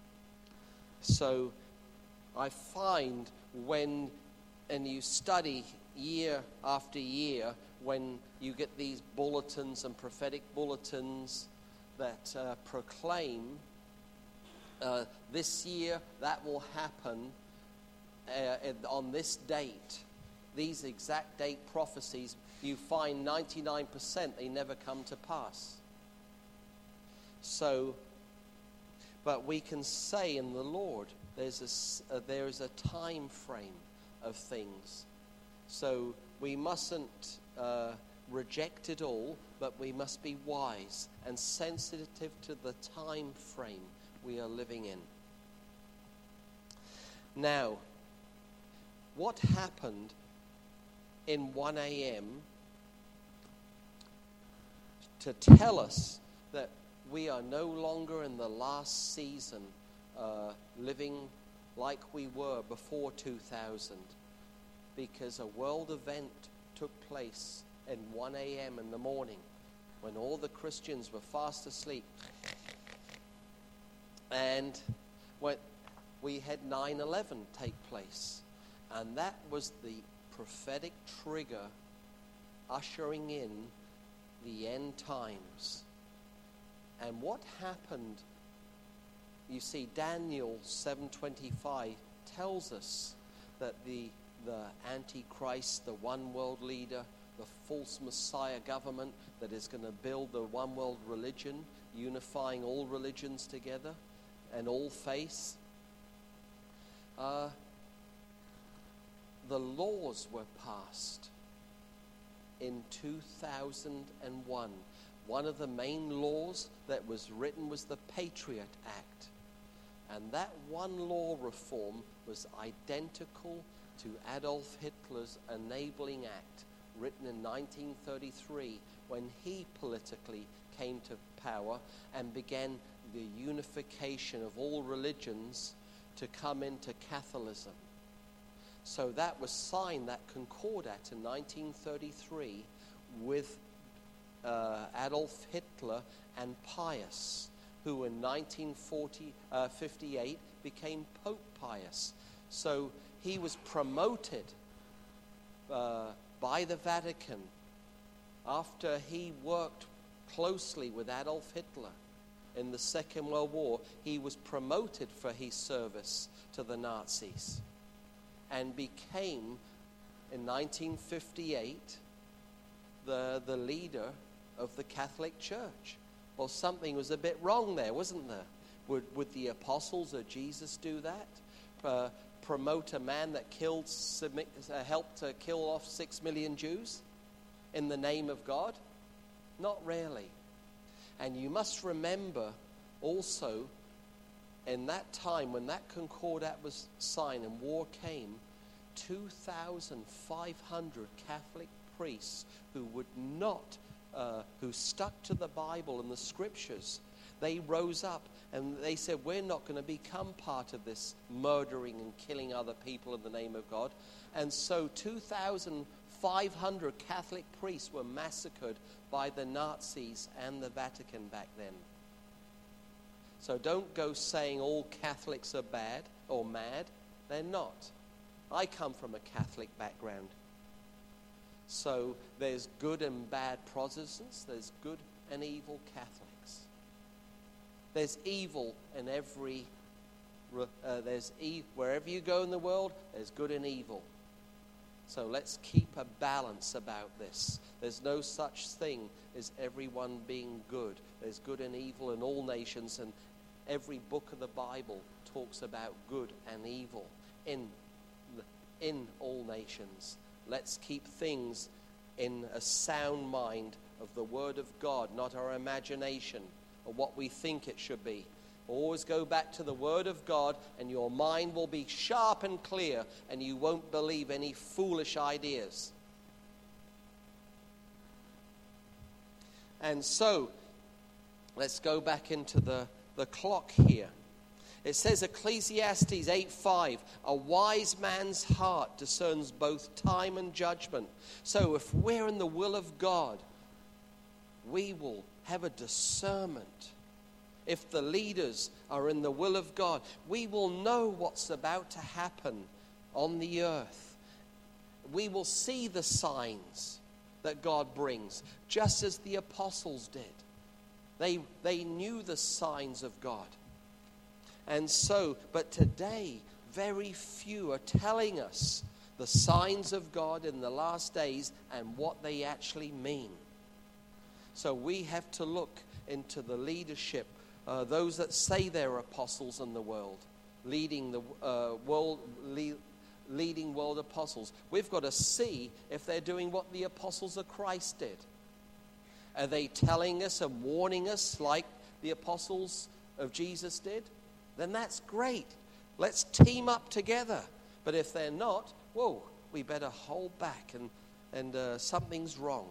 So I find when and you study year after year, when you get these bulletins and prophetic bulletins that uh, proclaim uh, this year that will happen uh, on this date, these exact date prophecies, you find ninety-nine percent they never come to pass. So, but we can say in the Lord, there's a, uh, there is a time frame of things. So we mustn't uh, reject it all, but we must be wise and sensitive to the time frame we are living in. Now, what happened in one a.m. to tell us that we are no longer in the last season uh, living like we were before two thousand? Because a world event took place at one a.m. in the morning when all the Christians were fast asleep. And when we had nine eleven take place. And that was the prophetic trigger ushering in the end times. And what happened, you see, Daniel seven twenty-five tells us that the the Antichrist, the one world leader, the false Messiah government that is going to build the one world religion, unifying all religions together and all faiths. Uh, the laws were passed in two thousand one. One of the main laws that was written was the Patriot Act. And that one law reform was identical to Adolf Hitler's Enabling Act, written in nineteen thirty-three, when he politically came to power and began the unification of all religions to come into Catholicism. So that was signed, that Concordat, in nineteen thirty-three with uh, Adolf Hitler and Pius, who in nineteen fifty-eight became Pope Pius. So he was promoted uh, by the Vatican after he worked closely with Adolf Hitler in the Second World War. He was promoted for his service to the Nazis and became, in nineteen fifty-eight, the, the leader of the Catholic Church. Well, something was a bit wrong there, wasn't there? Would, would the apostles of Jesus do that? uh, promote a man that killed, submit, uh, helped to kill off six million Jews in the name of God? Not really. And you must remember also, in that time when that Concordat was signed and war came, two thousand five hundred Catholic priests who would not, uh, who stuck to the Bible and the scriptures, they rose up and they said, we're not going to become part of this murdering and killing other people in the name of God. And so two thousand five hundred Catholic priests were massacred by the Nazis and the Vatican back then. So don't go saying all Catholics are bad or mad. They're not. I come from a Catholic background. So there's good and bad Protestants. There's good and evil Catholics. There's evil in every, uh, there's e- wherever you go in the world, there's good and evil. So let's keep a balance about this. There's no such thing as everyone being good. There's good and evil in all nations, and every book of the Bible talks about good and evil in the, in all nations. Let's keep things in a sound mind of the Word of God, not our imagination or what we think it should be. Always go back to the Word of God, and your mind will be sharp and clear, and you won't believe any foolish ideas. And so, let's go back into the, the clock here. It says, Ecclesiastes eight five, a wise man's heart discerns both time and judgment. So if we're in the will of God, we will have a discernment. If the leaders are in the will of God, we will know what's about to happen on the earth. We will see the signs that God brings, just as the apostles did. They, they knew the signs of God. And so, but today, very few are telling us the signs of God in the last days and what they actually mean. So we have to look into the leadership, uh, those that say they're apostles in the world, leading the uh, world, le- leading world apostles. We've got to see if they're doing what the apostles of Christ did. Are they telling us and warning us like the apostles of Jesus did? Then that's great. Let's team up together. But if they're not, whoa, we better hold back, and, and uh, something's wrong.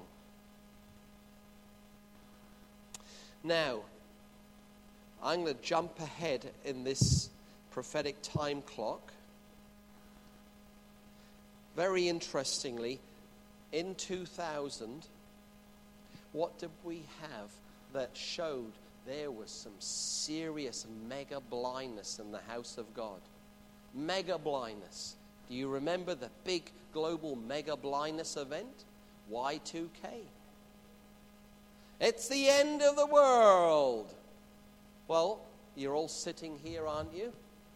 Now, I'm going to jump ahead in this prophetic time clock. Very interestingly, in two thousand, what did we have that showed there was some serious mega blindness in the house of God? Mega blindness. Do you remember the big global mega blindness event? Y two K. It's the end of the world. Well, you're all sitting here, aren't you?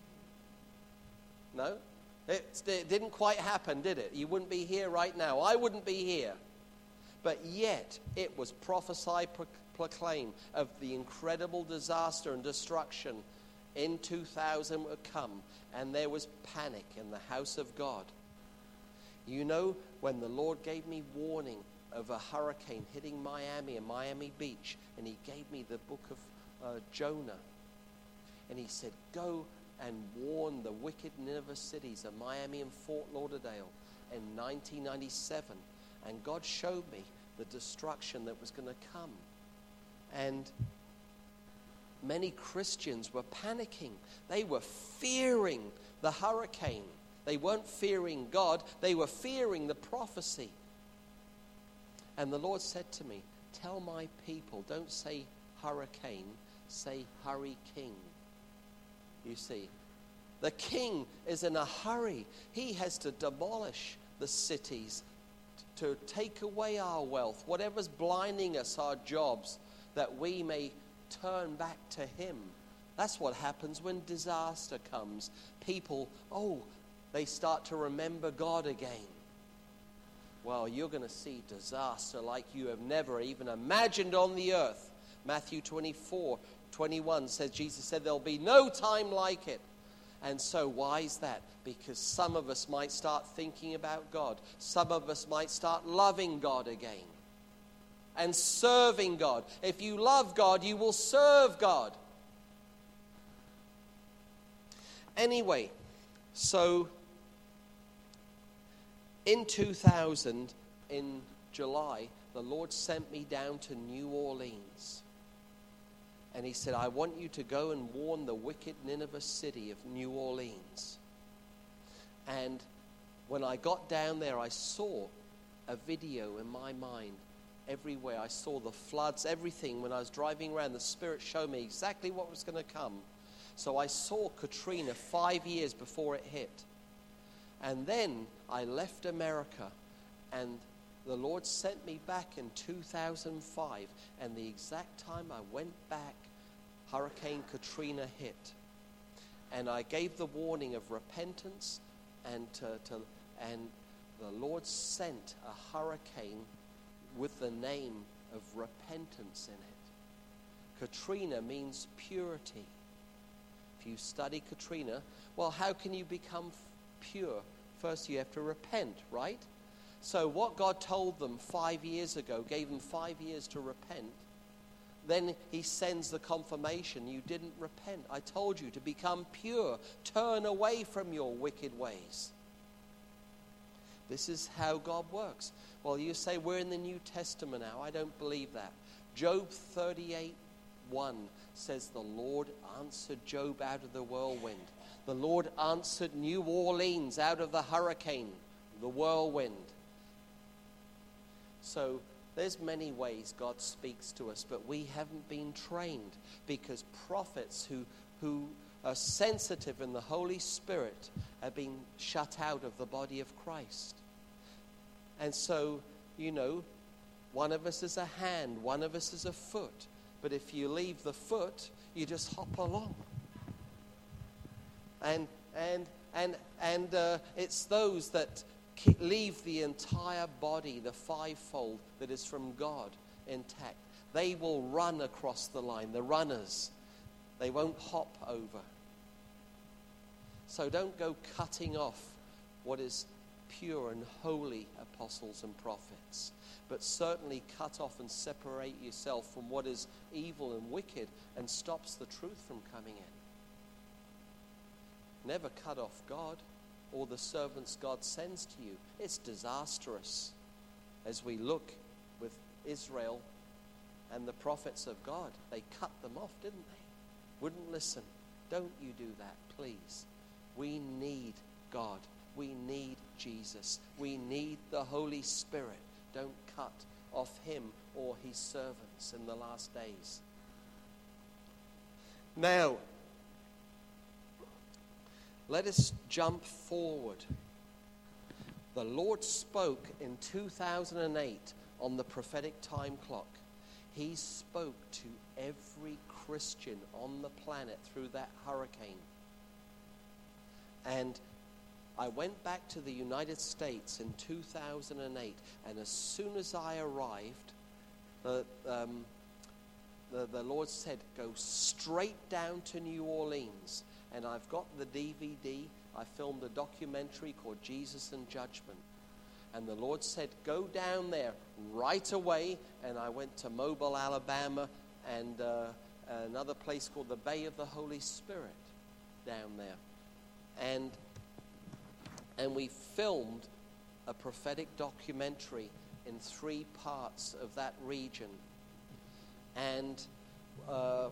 No? It, it didn't quite happen, did it? You wouldn't be here right now. I wouldn't be here. But yet, it was prophesied, pro- proclaimed of the incredible disaster and destruction in two thousand would come. And there was panic in the house of God. You know, when the Lord gave me warning of a hurricane hitting Miami and Miami Beach, and he gave me the book of uh, Jonah, and he said, go and warn the wicked Nineveh cities of Miami and Fort Lauderdale in nineteen ninety-seven. And God showed me the destruction that was going to come. And many Christians were panicking. They were fearing the hurricane. They weren't fearing God. They were fearing the prophecy. And the Lord said to me, tell my people, don't say hurricane, say hurry king. You see, the king is in a hurry. He has to demolish the cities, to take away our wealth, whatever's blinding us, our jobs, that we may turn back to him. That's what happens when disaster comes. People, oh, they start to remember God again. Well, you're going to see disaster like you have never even imagined on the earth. Matthew twenty-four, twenty-one says, Jesus said, there'll be no time like it. And so why is that? Because some of us might start thinking about God. Some of us might start loving God again and serving God. If you love God, you will serve God. Anyway, so in two thousand, in July, the Lord sent me down to New Orleans. And he said, I want you to go and warn the wicked Nineveh city of New Orleans. And when I got down there, I saw a video in my mind everywhere. I saw the floods, everything. When I was driving around, the Spirit showed me exactly what was going to come. So I saw Katrina five years before it hit. And then I left America, and the Lord sent me back in two thousand five, and the exact time I went back, Hurricane Katrina hit. And I gave the warning of repentance, and to, to, and the Lord sent a hurricane with the name of repentance in it. Katrina means purity. If you study Katrina, well, how can you become pure? First you have to repent, right? So what God told them five years ago, gave them five years to repent. Then he sends the confirmation. You didn't repent. I told you to become pure. Turn away from your wicked ways. This is how God works. Well, you say we're in the New Testament now. I don't believe that. Job thirty-eight one says the Lord answered Job out of the whirlwind. The Lord answered New Orleans out of the hurricane, the whirlwind. So there's many ways God speaks to us, but we haven't been trained, because prophets who, who are sensitive in the Holy Spirit have been shut out of the body of Christ. And so, you know, one of us is a hand, one of us is a foot. But if you leave the foot, you just hop along. And and and and uh, it's those that leave the entire body, the fivefold that is from God, intact. They will run across the line, the runners. They won't hop over. So don't go cutting off what is pure and holy, apostles and prophets. But certainly cut off and separate yourself from what is evil and wicked and stops the truth from coming in. Never cut off God or the servants God sends to you. It's disastrous. As we look with Israel and the prophets of God, they cut them off, didn't they? Wouldn't listen. Don't you do that, please. We need God. We need Jesus. We need the Holy Spirit. Don't cut off him or his servants in the last days. Now, let us jump forward. The Lord spoke in two thousand eight on the prophetic time clock. He spoke to every Christian on the planet through that hurricane. And I went back to the United States in two thousand eight, and as soon as I arrived, the, um, the, the Lord said, go straight down to New Orleans. And I've got the D V D. I filmed a documentary called Jesus and Judgment. And the Lord said, go down there right away. And I went to Mobile, Alabama, and uh, another place called the Bay of the Holy Spirit down there. And And we filmed a prophetic documentary in three parts of that region. And uh,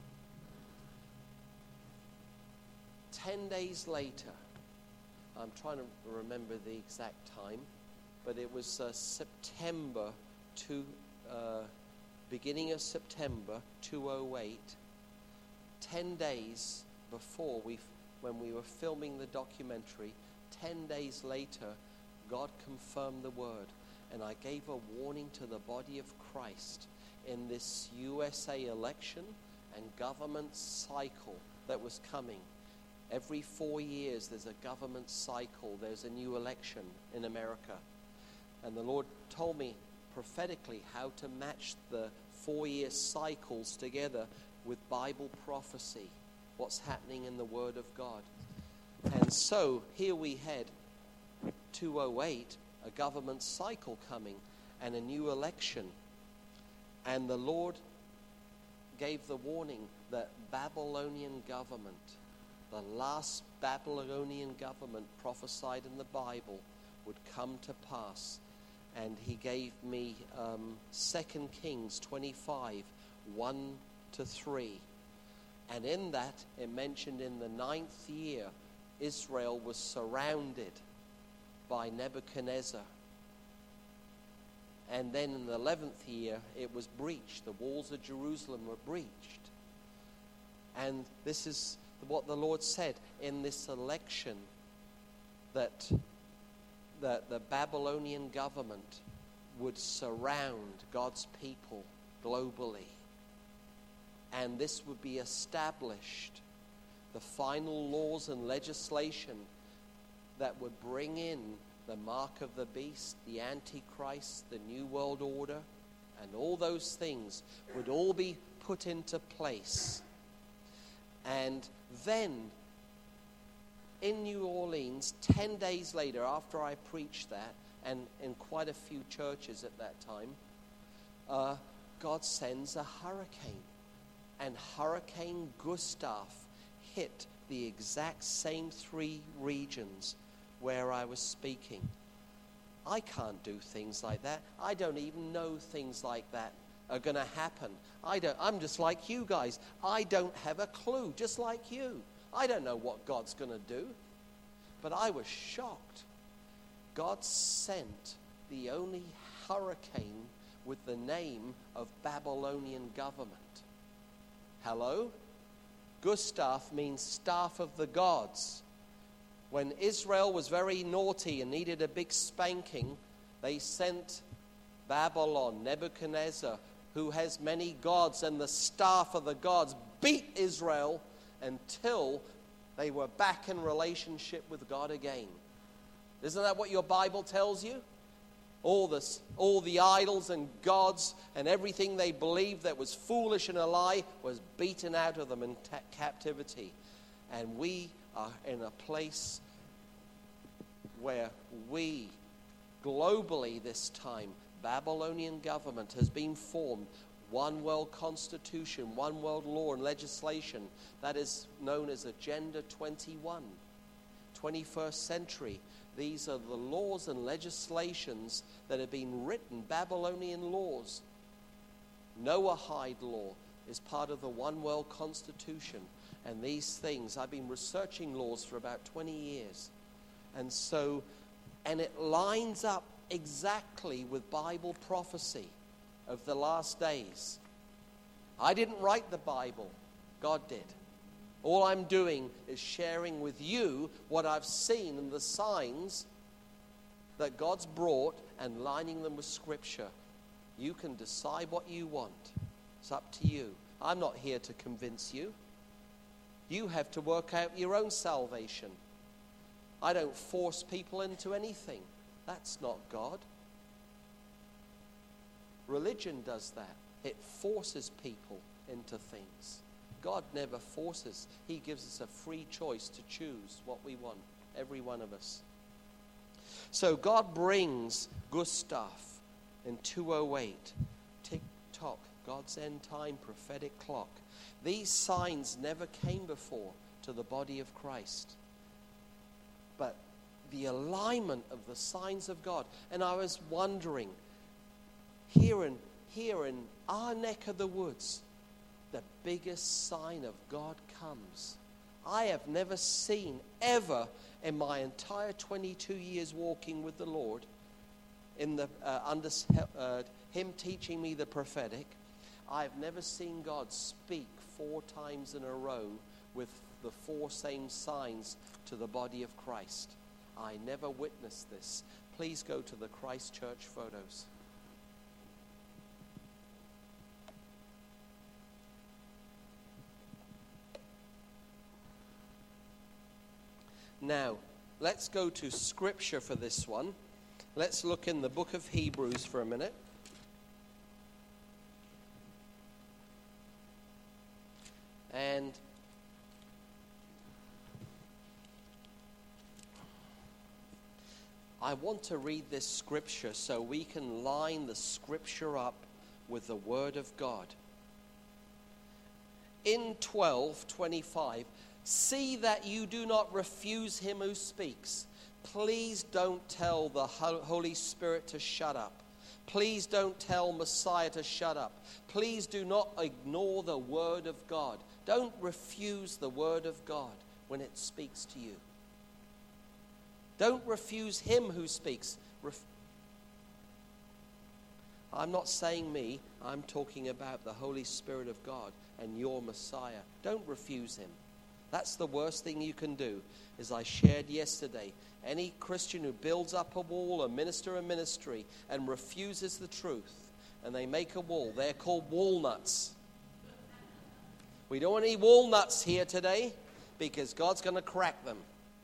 ten days later, I'm trying to remember the exact time, but it was uh, September to uh, beginning of September two thousand eight. Ten days before we, when we were filming the documentary. Ten days later, God confirmed the word, and I gave a warning to the body of Christ in this U S A election and government cycle that was coming. Every four years there's a government cycle, there's a new election in America. And the Lord told me prophetically how to match the four-year cycles together with Bible prophecy, what's happening in the Word of God. And so here we had two oh eight, a government cycle coming and a new election. And the Lord gave the warning that Babylonian government, the last Babylonian government prophesied in the Bible, would come to pass. And he gave me um, Second Kings twenty-five, one to three. And in that, it mentioned in the ninth year, Israel was surrounded by Nebuchadnezzar. And then in the eleventh year, it was breached. The walls of Jerusalem were breached. And this is what the Lord said in this election, that, that the Babylonian government would surround God's people globally. And this would be established, the final laws and legislation that would bring in the mark of the beast, the Antichrist, the New World Order, and all those things would all be put into place. And then, in New Orleans, ten days later, after I preached that, and in quite a few churches at that time, uh, God sends a hurricane. And Hurricane Gustav hit the exact same three regions where I was speaking. I can't do things like that. I don't even know things like that are going to happen. I don't, I'm just like you guys. I don't have a clue, just like you. I don't know what God's going to do. But I was shocked. God sent the only hurricane with the name of Babylonian government. Hello? Gustav means staff of the gods. When Israel was very naughty and needed a big spanking, they sent Babylon, Nebuchadnezzar, who has many gods, and the staff of the gods beat Israel until they were back in relationship with God again. Isn't that what your Bible tells you? All this, all the idols and gods and everything they believed that was foolish and a lie was beaten out of them in ta- captivity. And we are in a place where we, globally this time, Babylonian government has been formed. One world constitution, one world law and legislation. That is known as Agenda twenty-one. twenty-first century. These are the laws and legislations that have been written, Babylonian laws. Noahide law is part of the One World Constitution. And these things, I've been researching laws for about twenty years. And so, and it lines up exactly with Bible prophecy of the last days. I didn't write the Bible. God did. All I'm doing is sharing with you what I've seen and the signs that God's brought and lining them with Scripture. You can decide what you want. It's up to you. I'm not here to convince you. You have to work out your own salvation. I don't force people into anything. That's not God. Religion does that. It forces people into things. God never forces. He gives us a free choice to choose what we want, every one of us. So God brings Gustav in two oh eight. Tick-tock, God's end time prophetic clock. These signs never came before to the body of Christ. But the alignment of the signs of God. And I was wondering, here in, here in our neck of the woods, the biggest sign of God comes. I have never seen ever in my entire twenty-two years walking with the Lord, in the uh, under uh, Him teaching me the prophetic, I have never seen God speak four times in a row with the four same signs to the body of Christ. I never witnessed this. Please go to the Christ Church photos. Now, let's go to Scripture for this one. Let's look in the book of Hebrews for a minute. And I want to read this scripture so we can line the scripture up with the Word of God. In twelve twenty-five, see that you do not refuse him who speaks. Please don't tell the Holy Spirit to shut up. Please don't tell Messiah to shut up. Please do not ignore the Word of God. Don't refuse the Word of God when it speaks to you. Don't refuse him who speaks. Ref- I'm not saying me. I'm talking about the Holy Spirit of God and your Messiah. Don't refuse him. That's the worst thing you can do. As I shared yesterday, any Christian who builds up a wall, a minister a ministry, and refuses the truth, and they make a wall, they're called walnuts. We don't want any walnuts here today, because God's going to crack them.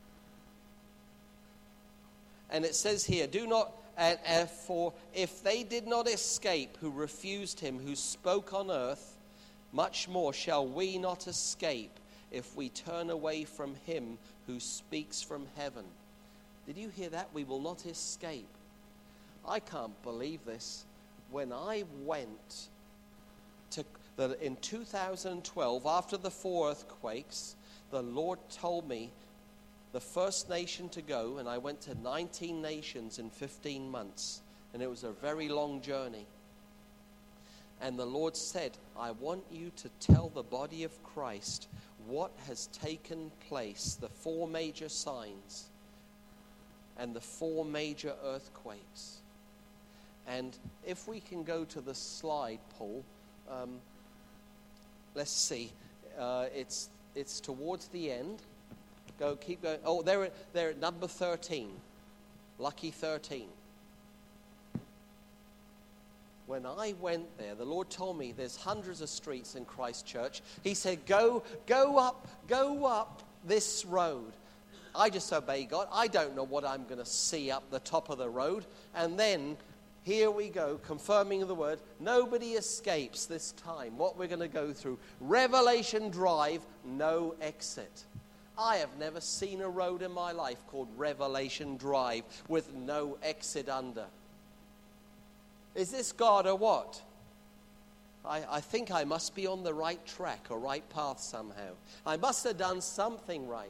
And it says here, do not, uh, uh, for if they did not escape who refused him, who spoke on earth, much more shall we not escape if we turn away from him who speaks from heaven. Did you hear that? We will not escape. I can't believe this. When I went to the, in two thousand twelve, after the four earthquakes, the Lord told me the first nation to go, and I went to nineteen nations in fifteen months, and it was a very long journey. And the Lord said, I want you to tell the body of Christ what has taken place, the four major signs and the four major earthquakes. And if we can go to the slide, Paul, um, let's see. Uh, it's it's towards the end. Go, keep going. Oh, they're at, they're at number thirteen. Lucky thirteen. When I went there, the Lord told me there's hundreds of streets in Christchurch. He said, go, go up, go up this road. I just obey God. I don't know what I'm going to see up the top of the road. And then, here we go, confirming the word. Nobody escapes this time. What we're going to go through. Revelation Drive, no exit. I have never seen a road in my life called Revelation Drive with no exit under. Is this God or what? I, I think I must be on the right track or right path somehow. I must have done something right.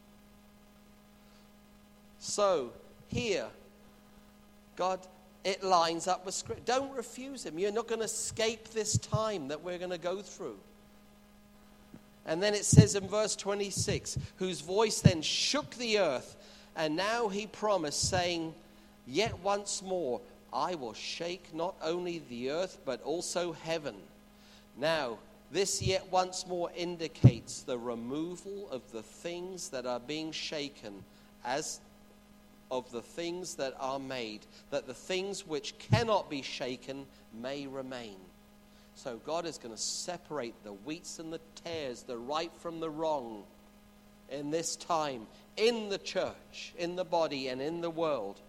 So, here, God, it lines up with Scripture. Don't refuse him. You're not going to escape this time that we're going to go through. And then it says in verse twenty-six, whose voice then shook the earth, and now he promised, saying, yet once more, I will shake not only the earth, but also heaven. Now, this yet once more indicates the removal of the things that are being shaken as of the things that are made, that the things which cannot be shaken may remain. So God is going to separate the wheats and the tares, the right from the wrong in this time, in the church, in the body, and in the world.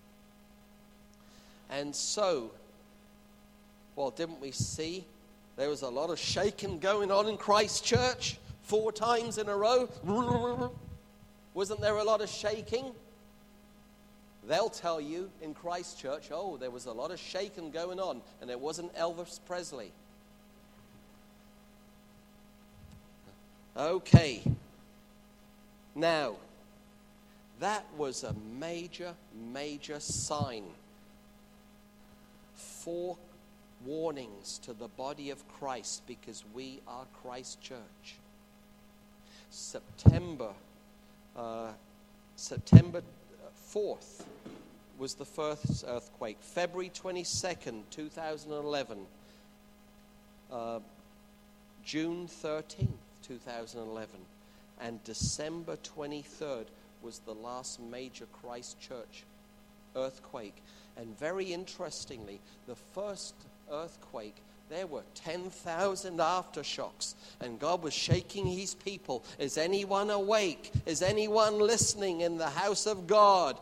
And so, well, didn't we see there was a lot of shaking going on in Christchurch four times in a row? Wasn't there a lot of shaking? They'll tell you in Christchurch, oh, there was a lot of shaking going on, and it wasn't Elvis Presley. Okay. Now, that was a major, major sign. Four warnings to the body of Christ, because we are Christ Church. September, uh, September fourth was the first earthquake. February twenty-second, two thousand eleven. Uh, June thirteenth, two thousand eleven. And December twenty-third was the last major Christ Church earthquake. And very interestingly, the first earthquake, there were ten thousand aftershocks. And God was shaking his people. Is anyone awake? Is anyone listening in the house of God?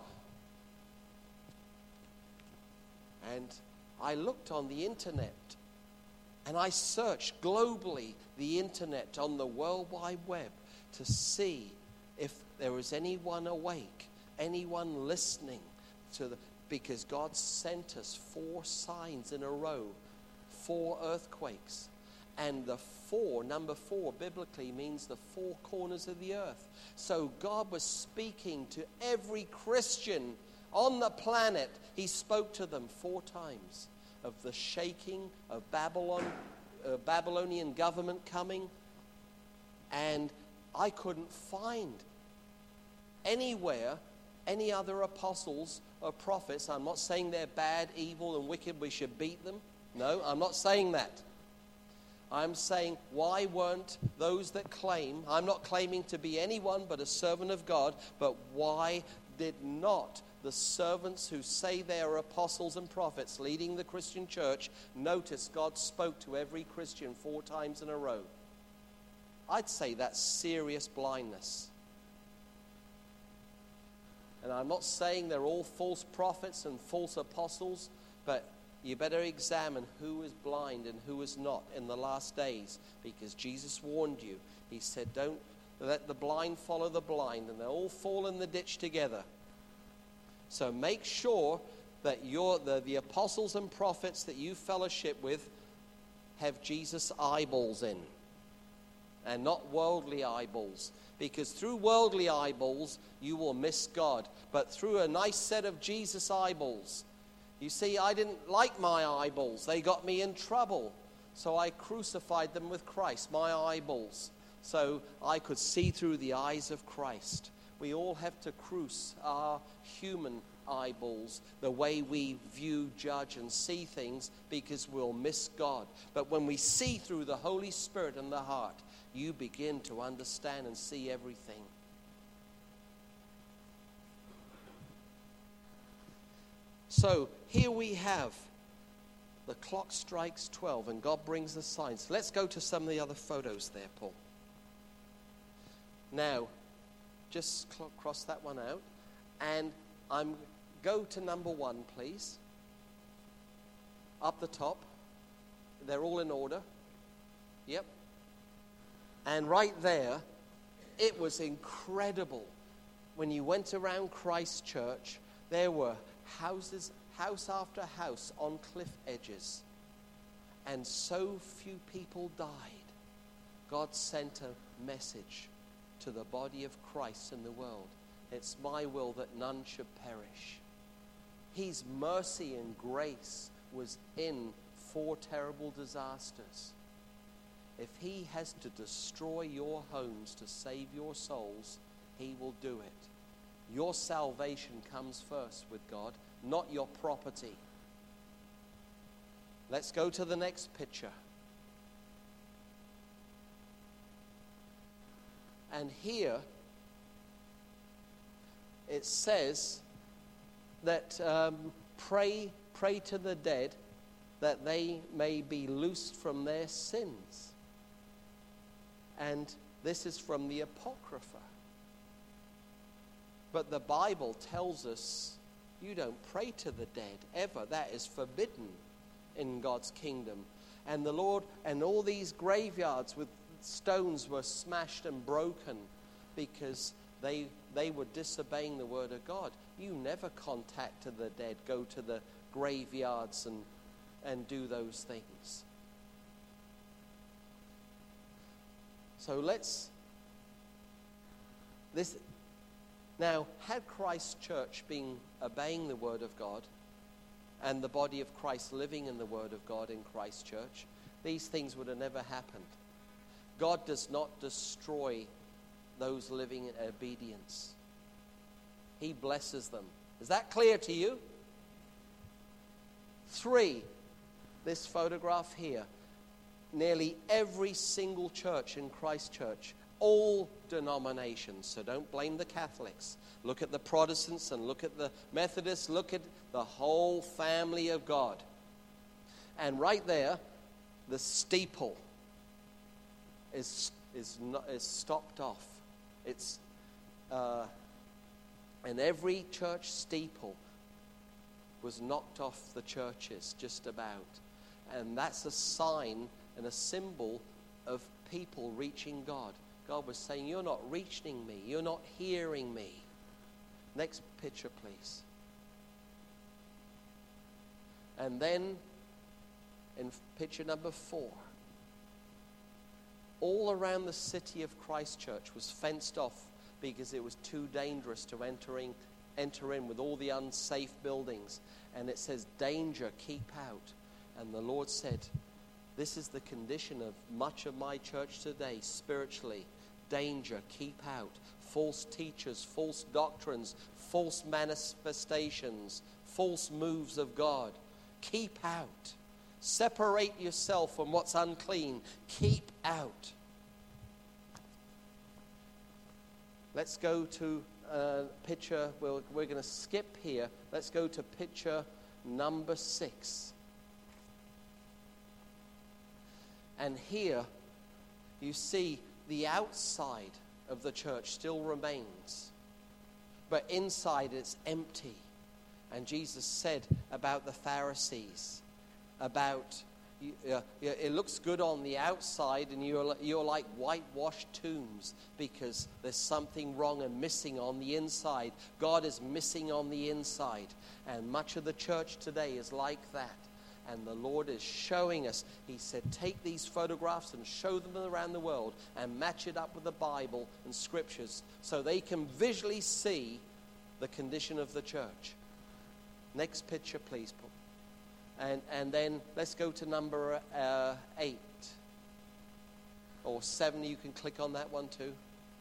And I looked on the internet. And I searched globally the internet on the World Wide Web to see if there was anyone awake, anyone listening to the, because God sent us four signs in a row, four earthquakes. And the four, number four, biblically means the four corners of the earth. So God was speaking to every Christian on the planet. He spoke to them four times of the shaking of Babylon, uh, Babylonian government coming. And I couldn't find anywhere any other apostles or prophets. I'm not saying they're bad, evil, and wicked. We should beat them. No, I'm not saying that. I'm saying, why weren't those that claim, I'm not claiming to be anyone but a servant of God, but why did not the servants who say they are apostles and prophets leading the Christian church notice God spoke to every Christian four times in a row? I'd say that's serious blindness. And I'm not saying they're all false prophets and false apostles, but you better examine who is blind and who is not in the last days, because Jesus warned you. He said, don't let the blind follow the blind, and they'll all fall in the ditch together. So make sure that you're, the, the apostles and prophets that you fellowship with have Jesus' eyeballs in, and not worldly eyeballs. Because through worldly eyeballs, you will miss God. But through a nice set of Jesus eyeballs, you see, I didn't like my eyeballs. They got me in trouble. So I crucified them with Christ, my eyeballs, so I could see through the eyes of Christ. We all have to cruce our human eyeballs, the way we view, judge, and see things, because we'll miss God. But when we see through the Holy Spirit in the heart, you begin to understand and see everything. So here we have the clock strikes twelve and God brings the signs. Let's go to some of the other photos there, Paul. Now, just cl- cross that one out. And I'm go to number one, please. Up the top. They're all in order. Yep. And right there, it was incredible. When you went around Christ Church, there were houses, house after house on cliff edges. And so few people died. God sent a message to the body of Christ in the world. It's my will that none should perish. His mercy and grace was in four terrible disasters. If he has to destroy your homes to save your souls, he will do it. Your salvation comes first with God, not your property. Let's go to the next picture. And here it says that um, pray, pray to the dead that they may be loosed from their sins. And this is from the Apocrypha. But the Bible tells us you don't pray to the dead ever. That is forbidden in God's kingdom. And the Lord, and all these graveyards with stones were smashed and broken because they they were disobeying the word of God. You never contact the dead, go to the graveyards and and do those things. So let's this now, had Christ Church been obeying the word of God and the body of Christ living in the word of God in Christ Church, these things would have never happened. God does not destroy those living in obedience. He blesses them. Is that clear to you? Three, this photograph here. Nearly every single church in Christ Church, all denominations, so don't blame the Catholics. Look at the Protestants and look at the Methodists. Look at the whole family of God. And right there, the steeple is is not, is stopped off. It's uh, and every church steeple was knocked off the churches just about, and that's a sign and a symbol of people reaching God. God was saying, you're not reaching me. You're not hearing me. Next picture, please. And then in picture number four, all around the city of Christchurch was fenced off because it was too dangerous to entering, enter in with all the unsafe buildings. And it says, danger, keep out. And the Lord said, this is the condition of much of my church today, spiritually. Danger, keep out. False teachers, false doctrines, false manifestations, false moves of God. Keep out. Separate yourself from what's unclean. Keep out. Let's go to a picture. We're, we're going to skip here. Let's go to picture number six. And here you see the outside of the church still remains, but inside it's empty. And Jesus said about the Pharisees, about uh, it looks good on the outside and you're, you're like whitewashed tombs because there's something wrong and missing on the inside. God is missing on the inside. And much of the church today is like that. And the Lord is showing us, he said, take these photographs and show them around the world and match it up with the Bible and scriptures so they can visually see the condition of the church. Next picture, please, Paul. And, and then let's go to number uh, eight. Or seven, you can click on that one too.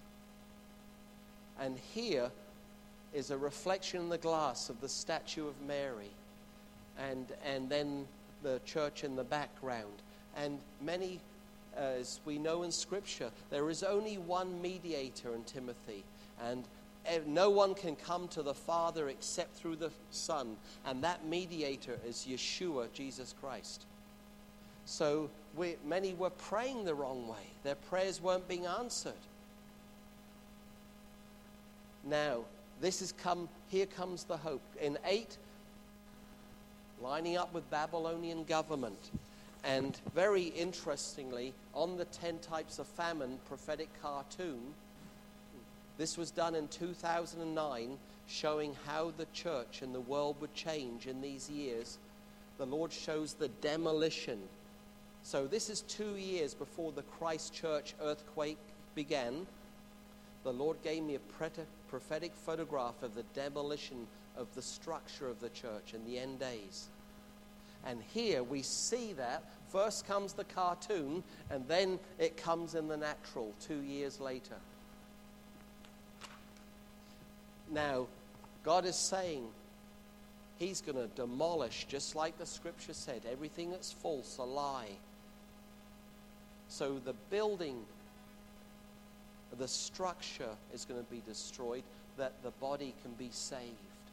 And here is a reflection in the glass of the statue of Mary. And and then the church in the background. And many, uh, as we know in Scripture, there is only one mediator in Timothy. And no one can come to the Father except through the Son. And that mediator is Yeshua, Jesus Christ. So we, many were praying the wrong way. Their prayers weren't being answered. Now, this is come, here comes the hope. In eight, lining up with Babylonian government. And very interestingly, on the ten types of famine prophetic cartoon, this was done in two thousand nine, showing how the church and the world would change in these years. The Lord shows the demolition. So this is two years before the Christchurch earthquake began. The Lord gave me a prophetic photograph of the demolition of the structure of the church in the end days. And here we see that. First comes the cartoon, and then it comes in the natural two years later. Now, God is saying he's going to demolish, just like the scripture said, everything that's false, a lie. So the building, the structure is going to be destroyed, that the body can be saved.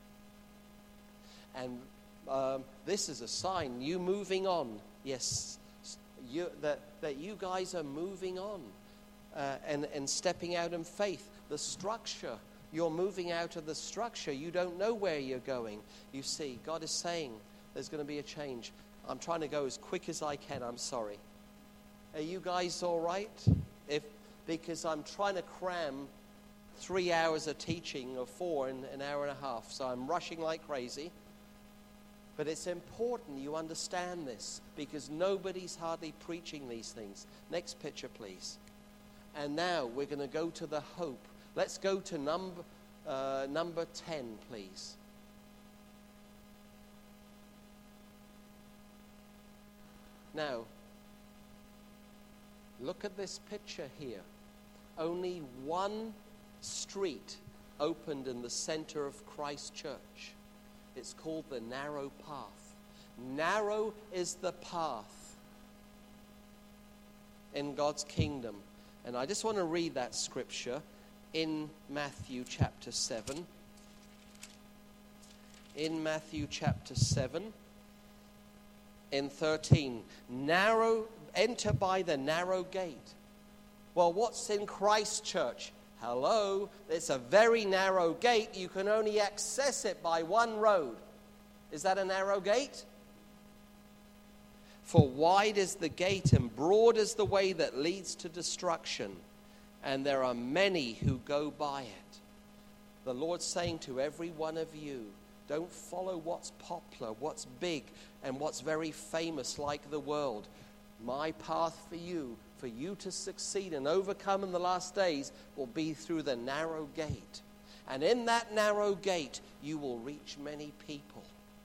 And um, this is a sign, you moving on. Yes, you, that, that you guys are moving on uh, and, and stepping out in faith. The structure, you're moving out of the structure. You don't know where you're going. You see, God is saying there's going to be a change. I'm trying to go as quick as I can. I'm sorry. Are you guys all right? If because I'm trying to cram three hours of teaching or four in an hour and a half. So I'm rushing like crazy. But it's important you understand this because nobody's hardly preaching these things. Next picture, please. And now we're going to go to the hope. Let's go to number uh, number ten, please. Now, look at this picture here. Only one street opened in the center of Christchurch. It's called the narrow path. Narrow is the path in God's kingdom. And I just want to read that scripture in Matthew chapter seven. In Matthew chapter seven, in thirteen. Narrow, enter by the narrow gate. Well, what's in Christchurch? Hello, it's a very narrow gate. You can only access it by one road. Is that a narrow gate? For wide is the gate and broad is the way that leads to destruction, and there are many who go by it. The Lord's saying to every one of you, Don't follow what's popular, what's big, and what's very famous like the world. My path for you, for you to succeed and overcome in the last days, will be through the narrow gate. And in that narrow gate, you will reach many people.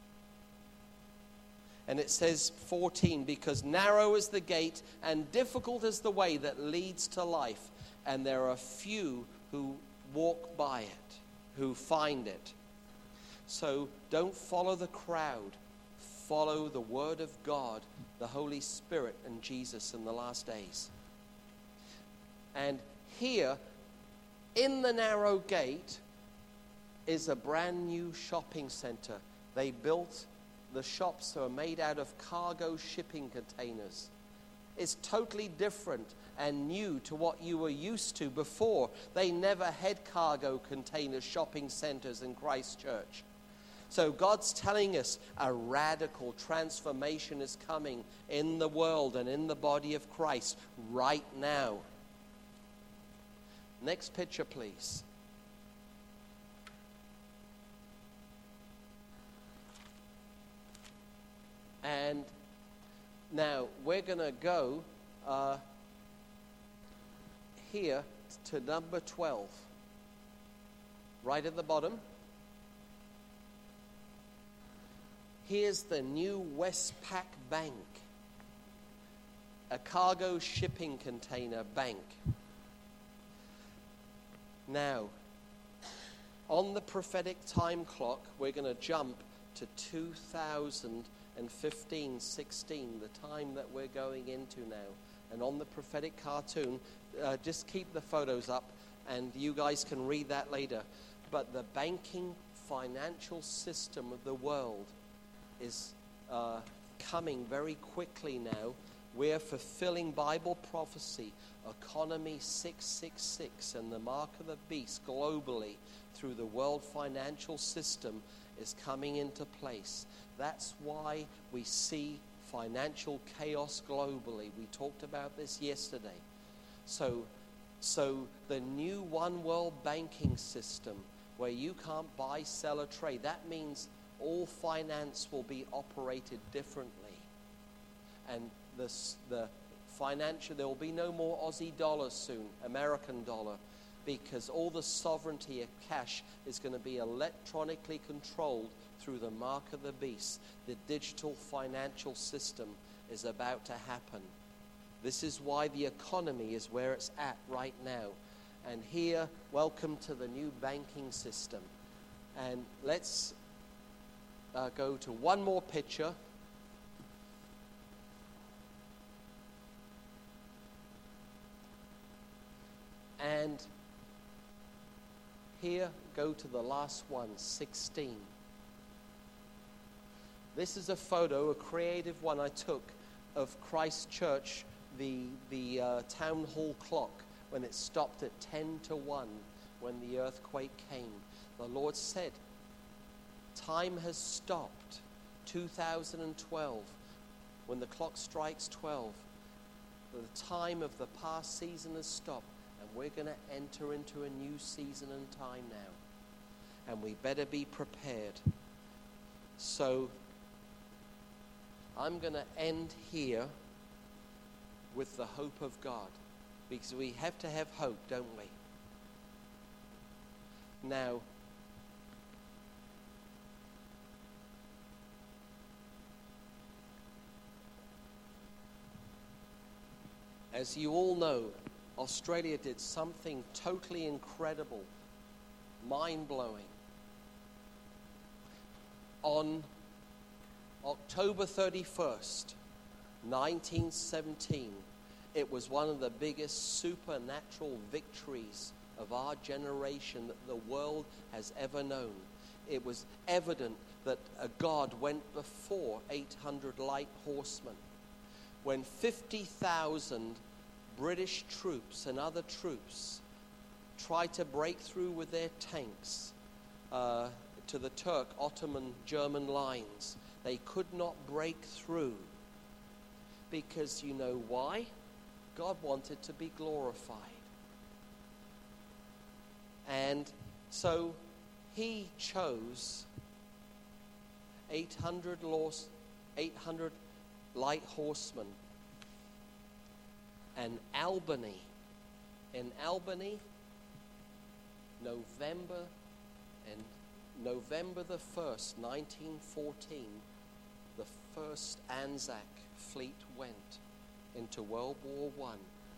And it says fourteen, because narrow is the gate and difficult is the way that leads to life, and there are few who walk by it, who find it. So don't follow the crowd. Follow the Word of God, the Holy Spirit, and Jesus in the last days. And here, in the narrow gate, is a brand new shopping center. They built the shops that are made out of cargo shipping containers. It's totally different and new to what you were used to before. They never had cargo container shopping centers in Christchurch. So God's telling us a radical transformation is coming in the world and in the body of Christ right now. Next picture, please. And now we're going to go uh, here to number twelve. Right at the bottom. Here's the new Westpac Bank, a cargo shipping container bank. Now, on the prophetic time clock, we're going to jump to two thousand fifteen sixteen, the time that we're going into now. And on the prophetic cartoon, uh, just keep the photos up, and you guys can read that later. But the banking financial system of the world is uh, coming very quickly now. We're fulfilling Bible prophecy, economy six six six, and the mark of the beast globally through the world financial system is coming into place. That's why we see financial chaos globally. We talked about this yesterday. So, so the new one world banking system where you can't buy, sell, or trade, that means all finance will be operated differently. And the, the financial, there will be no more Aussie dollars soon, American dollar, because all the sovereignty of cash is going to be electronically controlled through the mark of the beast. The digital financial system is about to happen. This is why the economy is where it's at right now. And here, welcome to the new banking system. And let's uh, go to one more picture. And here, go to the last one, sixteen. This is a photo, a creative one I took of Christchurch, the, the uh, town hall clock, when it stopped at ten to one when the earthquake came. The Lord said, time has stopped. two thousand twelve, when the clock strikes twelve, the time of the past season has stopped, and we're going to enter into a new season and time now. And we better be prepared. So I'm going to end here with the hope of God, because we have to have hope, don't we? Now, as you all know, Australia did something totally incredible, mind-blowing. On October thirty-first, nineteen seventeen, it was one of the biggest supernatural victories of our generation that the world has ever known. It was evident that a God went before eight hundred light horsemen. When fifty thousand British troops and other troops tried to break through with their tanks uh, to the Turk Ottoman German lines, they could not break through. Because you know why? God wanted to be glorified. And so he chose eight hundred, laws, eight hundred light horsemen. And Albany, in Albany, November, and November the first, nineteen fourteen, the first Anzac fleet went into World War One.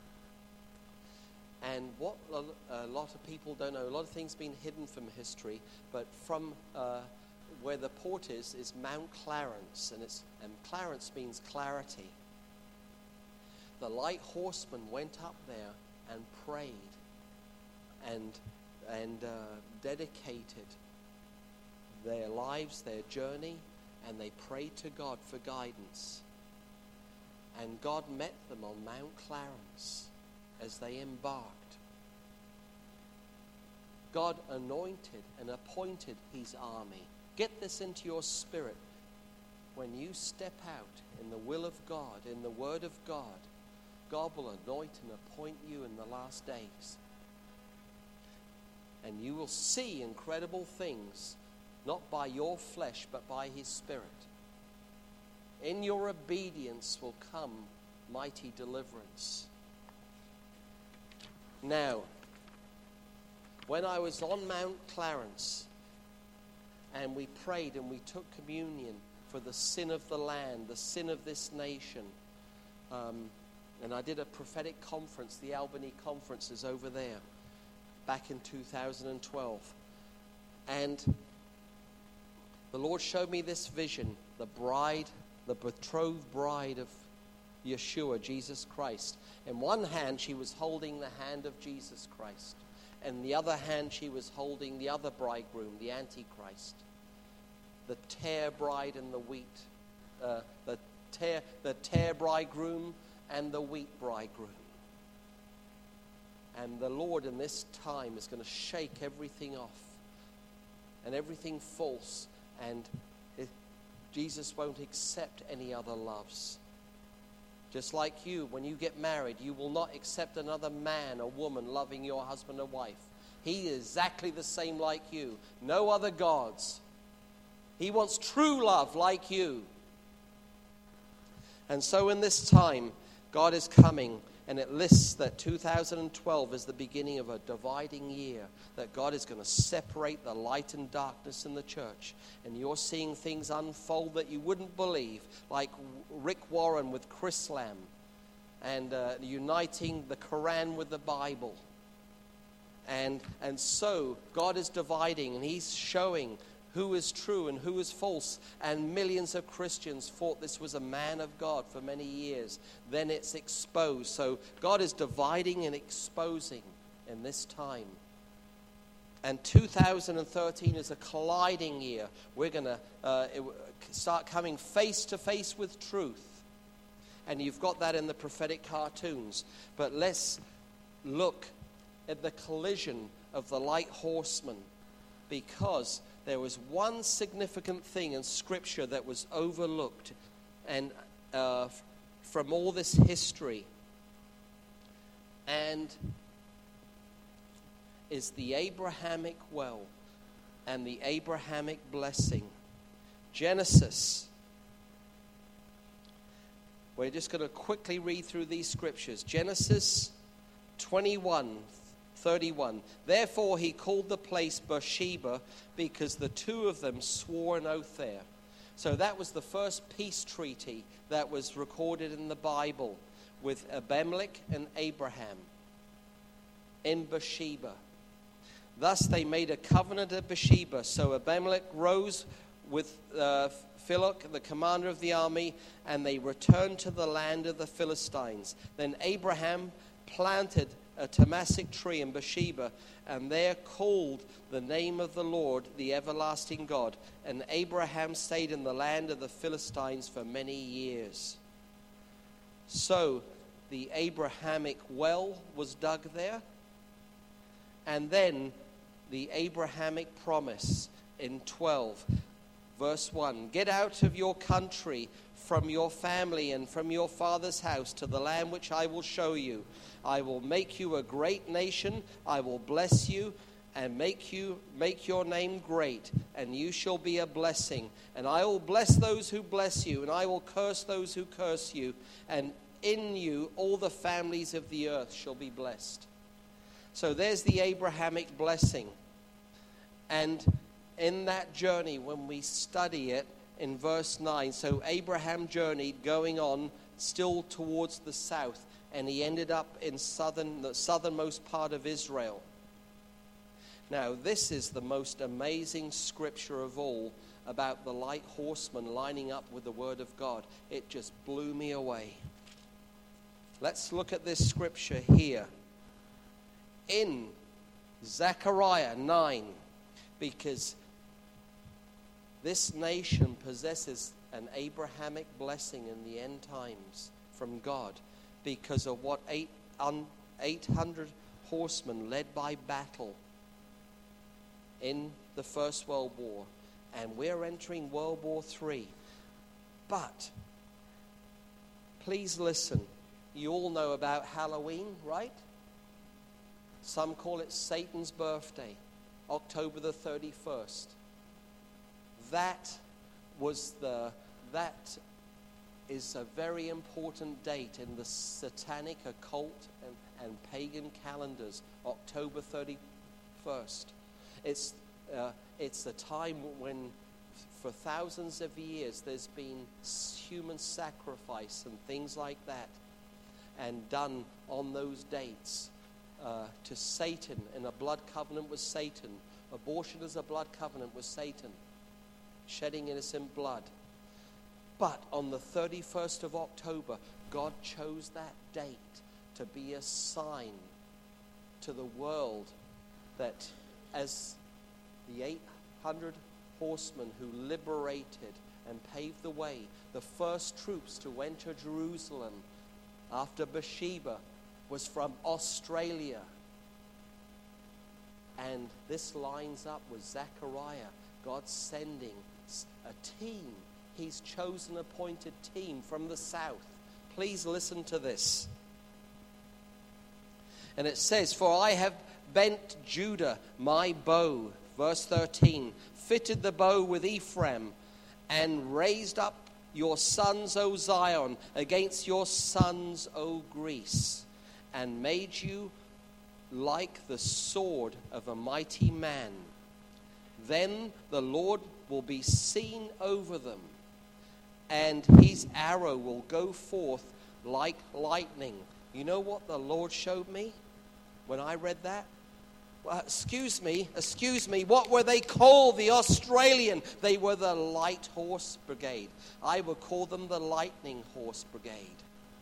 And what a lot of people don't know, a lot of things been hidden from history, but from uh, where the port is, is Mount Clarence, and, it's, and Clarence means clarity. The light horsemen went up there and prayed and, and uh, dedicated their lives, their journey, and they prayed to God for guidance. And God met them on Mount Clarence as they embarked. God anointed and appointed his army. Get this into your spirit. When you step out in the will of God, in the word of God, God will anoint and appoint you in the last days. And you will see incredible things, not by your flesh, but by his Spirit. In your obedience will come mighty deliverance. Now, when I was on Mount Clarence, and we prayed and we took communion for the sin of the land, the sin of this nation, um, and I did a prophetic conference, the Albany conference is over there, back in two thousand twelve. And the Lord showed me this vision, the bride, the betrothed bride of Yeshua, Jesus Christ. In one hand, she was holding the hand of Jesus Christ. In the other hand, she was holding the other bridegroom, the Antichrist. The tare bride and the wheat. Uh, the tare, the tare bridegroom and the wheat bridegroom. And the Lord in this time is going to shake everything off and everything false. And it, Jesus won't accept any other loves. Just like you, when you get married, you will not accept another man or woman loving your husband or wife. He is exactly the same like you. No other gods. He wants true love like you. And so in this time, God is coming, and it lists that two thousand twelve is the beginning of a dividing year, that God is going to separate the light and darkness in the church. And you're seeing things unfold that you wouldn't believe, like Rick Warren with Chris Lamb, and uh, uniting the Quran with the Bible. And, and so God is dividing, and he's showing who is true and who is false. And millions of Christians thought this was a man of God for many years. Then it's exposed. So God is dividing and exposing in this time. And two thousand thirteen is a colliding year. We're going to uh, start coming face to face with truth. And you've got that in the prophetic cartoons. But let's look at the collision of the light horsemen, because there was one significant thing in Scripture that was overlooked, and uh, from all this history, and is the Abrahamic well and the Abrahamic blessing. Genesis. We're just going to quickly read through these scriptures. Genesis twenty-one. thirty-one. Therefore he called the place Beersheba, because the two of them swore an oath there. So that was the first peace treaty that was recorded in the Bible with Abimelech and Abraham in Beersheba. Thus they made a covenant at Beersheba. So Abimelech rose with uh, Philip, the commander of the army, and they returned to the land of the Philistines. Then Abraham planted a Tomasic tree in Beersheba, and there called the name of the Lord, the everlasting God. And Abraham stayed in the land of the Philistines for many years. So the Abrahamic well was dug there, and then the Abrahamic promise in twelve, verse one. Get out of your country, from your family and from your father's house, to the land which I will show you. I will make you a great nation. I will bless you and make you make your name great, and you shall be a blessing. And I will bless those who bless you, and I will curse those who curse you, and in you all the families of the earth shall be blessed. So there's the Abrahamic blessing. And in that journey, when we study it in verse nine, so Abraham journeyed going on still towards the south, and he ended up in southern the southernmost part of Israel. Now, this is the most amazing scripture of all about the light horseman lining up with the word of God. It just blew me away. Let's look at this scripture here in Zechariah nine, because this nation possesses an Abrahamic blessing in the end times from God because of what eight, un, eight hundred horsemen led by battle in the First World War, and we're entering World War Three. But please listen. You all know about Halloween, right? Some call it Satan's birthday, October the thirty-first. That was the that is a very important date in the satanic, occult, and, and pagan calendars. October thirty-first. It's uh, it's a time when, for thousands of years, there's been human sacrifice and things like that, and done on those dates uh, to Satan, in a blood covenant with Satan. Abortion is a blood covenant with Satan, shedding innocent blood. But on the thirty-first of October, God chose that date to be a sign to the world that as the eight hundred horsemen who liberated and paved the way, the first troops to enter Jerusalem after Bathsheba was from Australia. And this lines up with Zechariah, God sending a team. He's chosen, appointed team from the south. Please listen to this. And it says, "For I have bent Judah my bow," verse thirteen, "fitted the bow with Ephraim, and raised up your sons, O Zion, against your sons, O Greece, and made you like the sword of a mighty man. Then the Lord will be seen over them, and his arrow will go forth like lightning." You know what the Lord showed me when I read that? Well, excuse me, excuse me, what were they called? The Australian. They were the Light Horse Brigade. I would call them the Lightning Horse Brigade.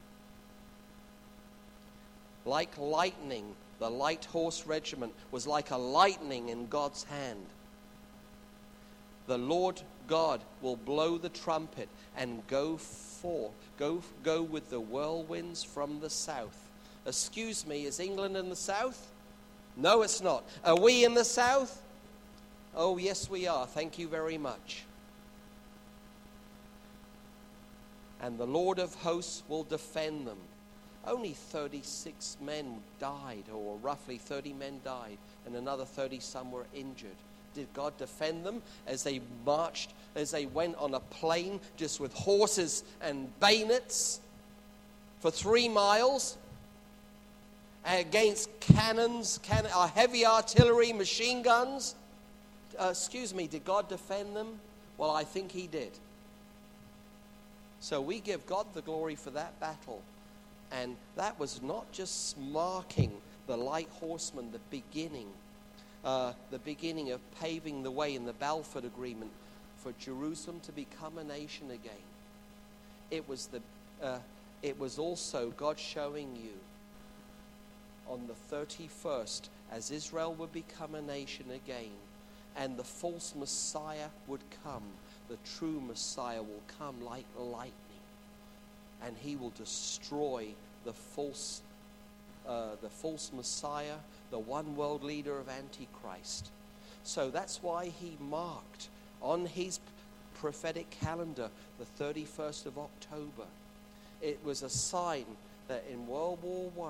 Like lightning, the Light Horse Regiment was like a lightning in God's hand. The Lord God will blow the trumpet and go forth, go, go with the whirlwinds from the south. Excuse me, is England in the south? No, it's not. Are we in the south? Oh, yes, we are. Thank you very much. And the Lord of hosts will defend them. Only thirty-six men died, or roughly thirty men died, and another thirty some were injured. Did God defend them as they marched, as they went on a plain just with horses and bayonets for three miles? Against cannons, can, uh, heavy artillery, machine guns. Uh, excuse me, did God defend them? Well, I think he did. So we give God the glory for that battle. And that was not just marking the light horsemen, the beginning, uh, the beginning of paving the way in the Balfour Agreement for Jerusalem to become a nation again. It was the, uh, it was also God showing you on the thirty-first, as Israel would become a nation again, and the false Messiah would come, the true Messiah will come like lightning, and he will destroy the false, uh, the false Messiah, the one world leader of Antichrist. So that's why he marked on his prophetic calendar the thirty-first of October. It was a sign that in World War One,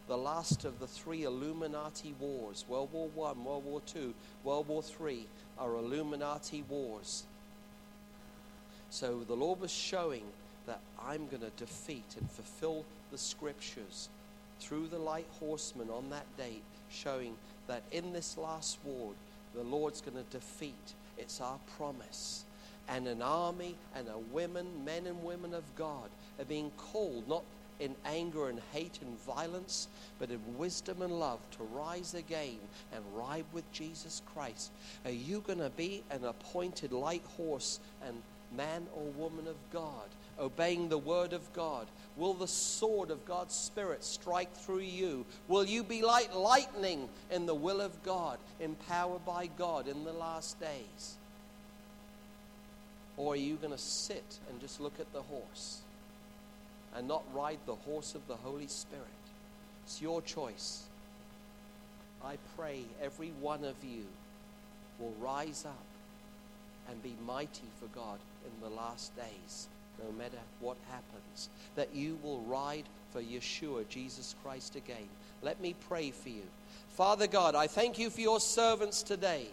the last of the three Illuminati wars. World War One, World War Two, World War Three are Illuminati wars. So the Lord was showing that I'm going to defeat and fulfill the scriptures through the light horsemen on that date, showing that in this last war, the Lord's going to defeat. It's our promise. And an army and a women, men and women of God are being called, not in anger and hate and violence, but in wisdom and love, to rise again and ride with Jesus Christ. Are you going to be an appointed light horse and man or woman of God, obeying the word of God? Will the sword of God's Spirit strike through you? Will you be like lightning in the will of God, empowered by God in the last days? Or are you going to sit and just look at the horse and not ride the horse of the Holy Spirit? It's your choice. I pray every one of you will rise up and be mighty for God in the last days, no matter what happens. That you will ride for Yeshua, Jesus Christ, again. Let me pray for you. Father God, I thank you for your servants today.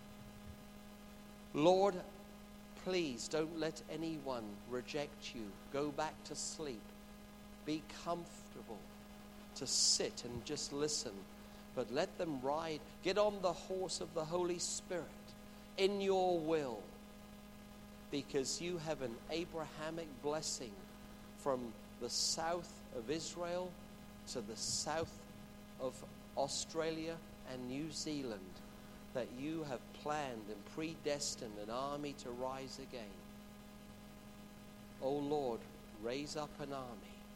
Lord, please don't let anyone reject you. Go back to sleep. Be comfortable to sit and just listen. But let them ride. Get on the horse of the Holy Spirit in your will. Because you have an Abrahamic blessing from the south of Israel to the south of Australia and New Zealand, that you have planned and predestined an army to rise again. Oh Lord, raise up an army.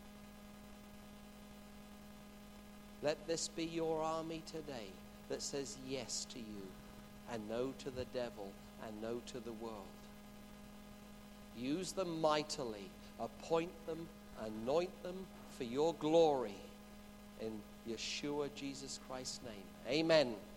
Let this be your army today that says yes to you and no to the devil and no to the world. Use them mightily. Appoint them, anoint them for your glory. In Yeshua, Jesus Christ's name. Amen.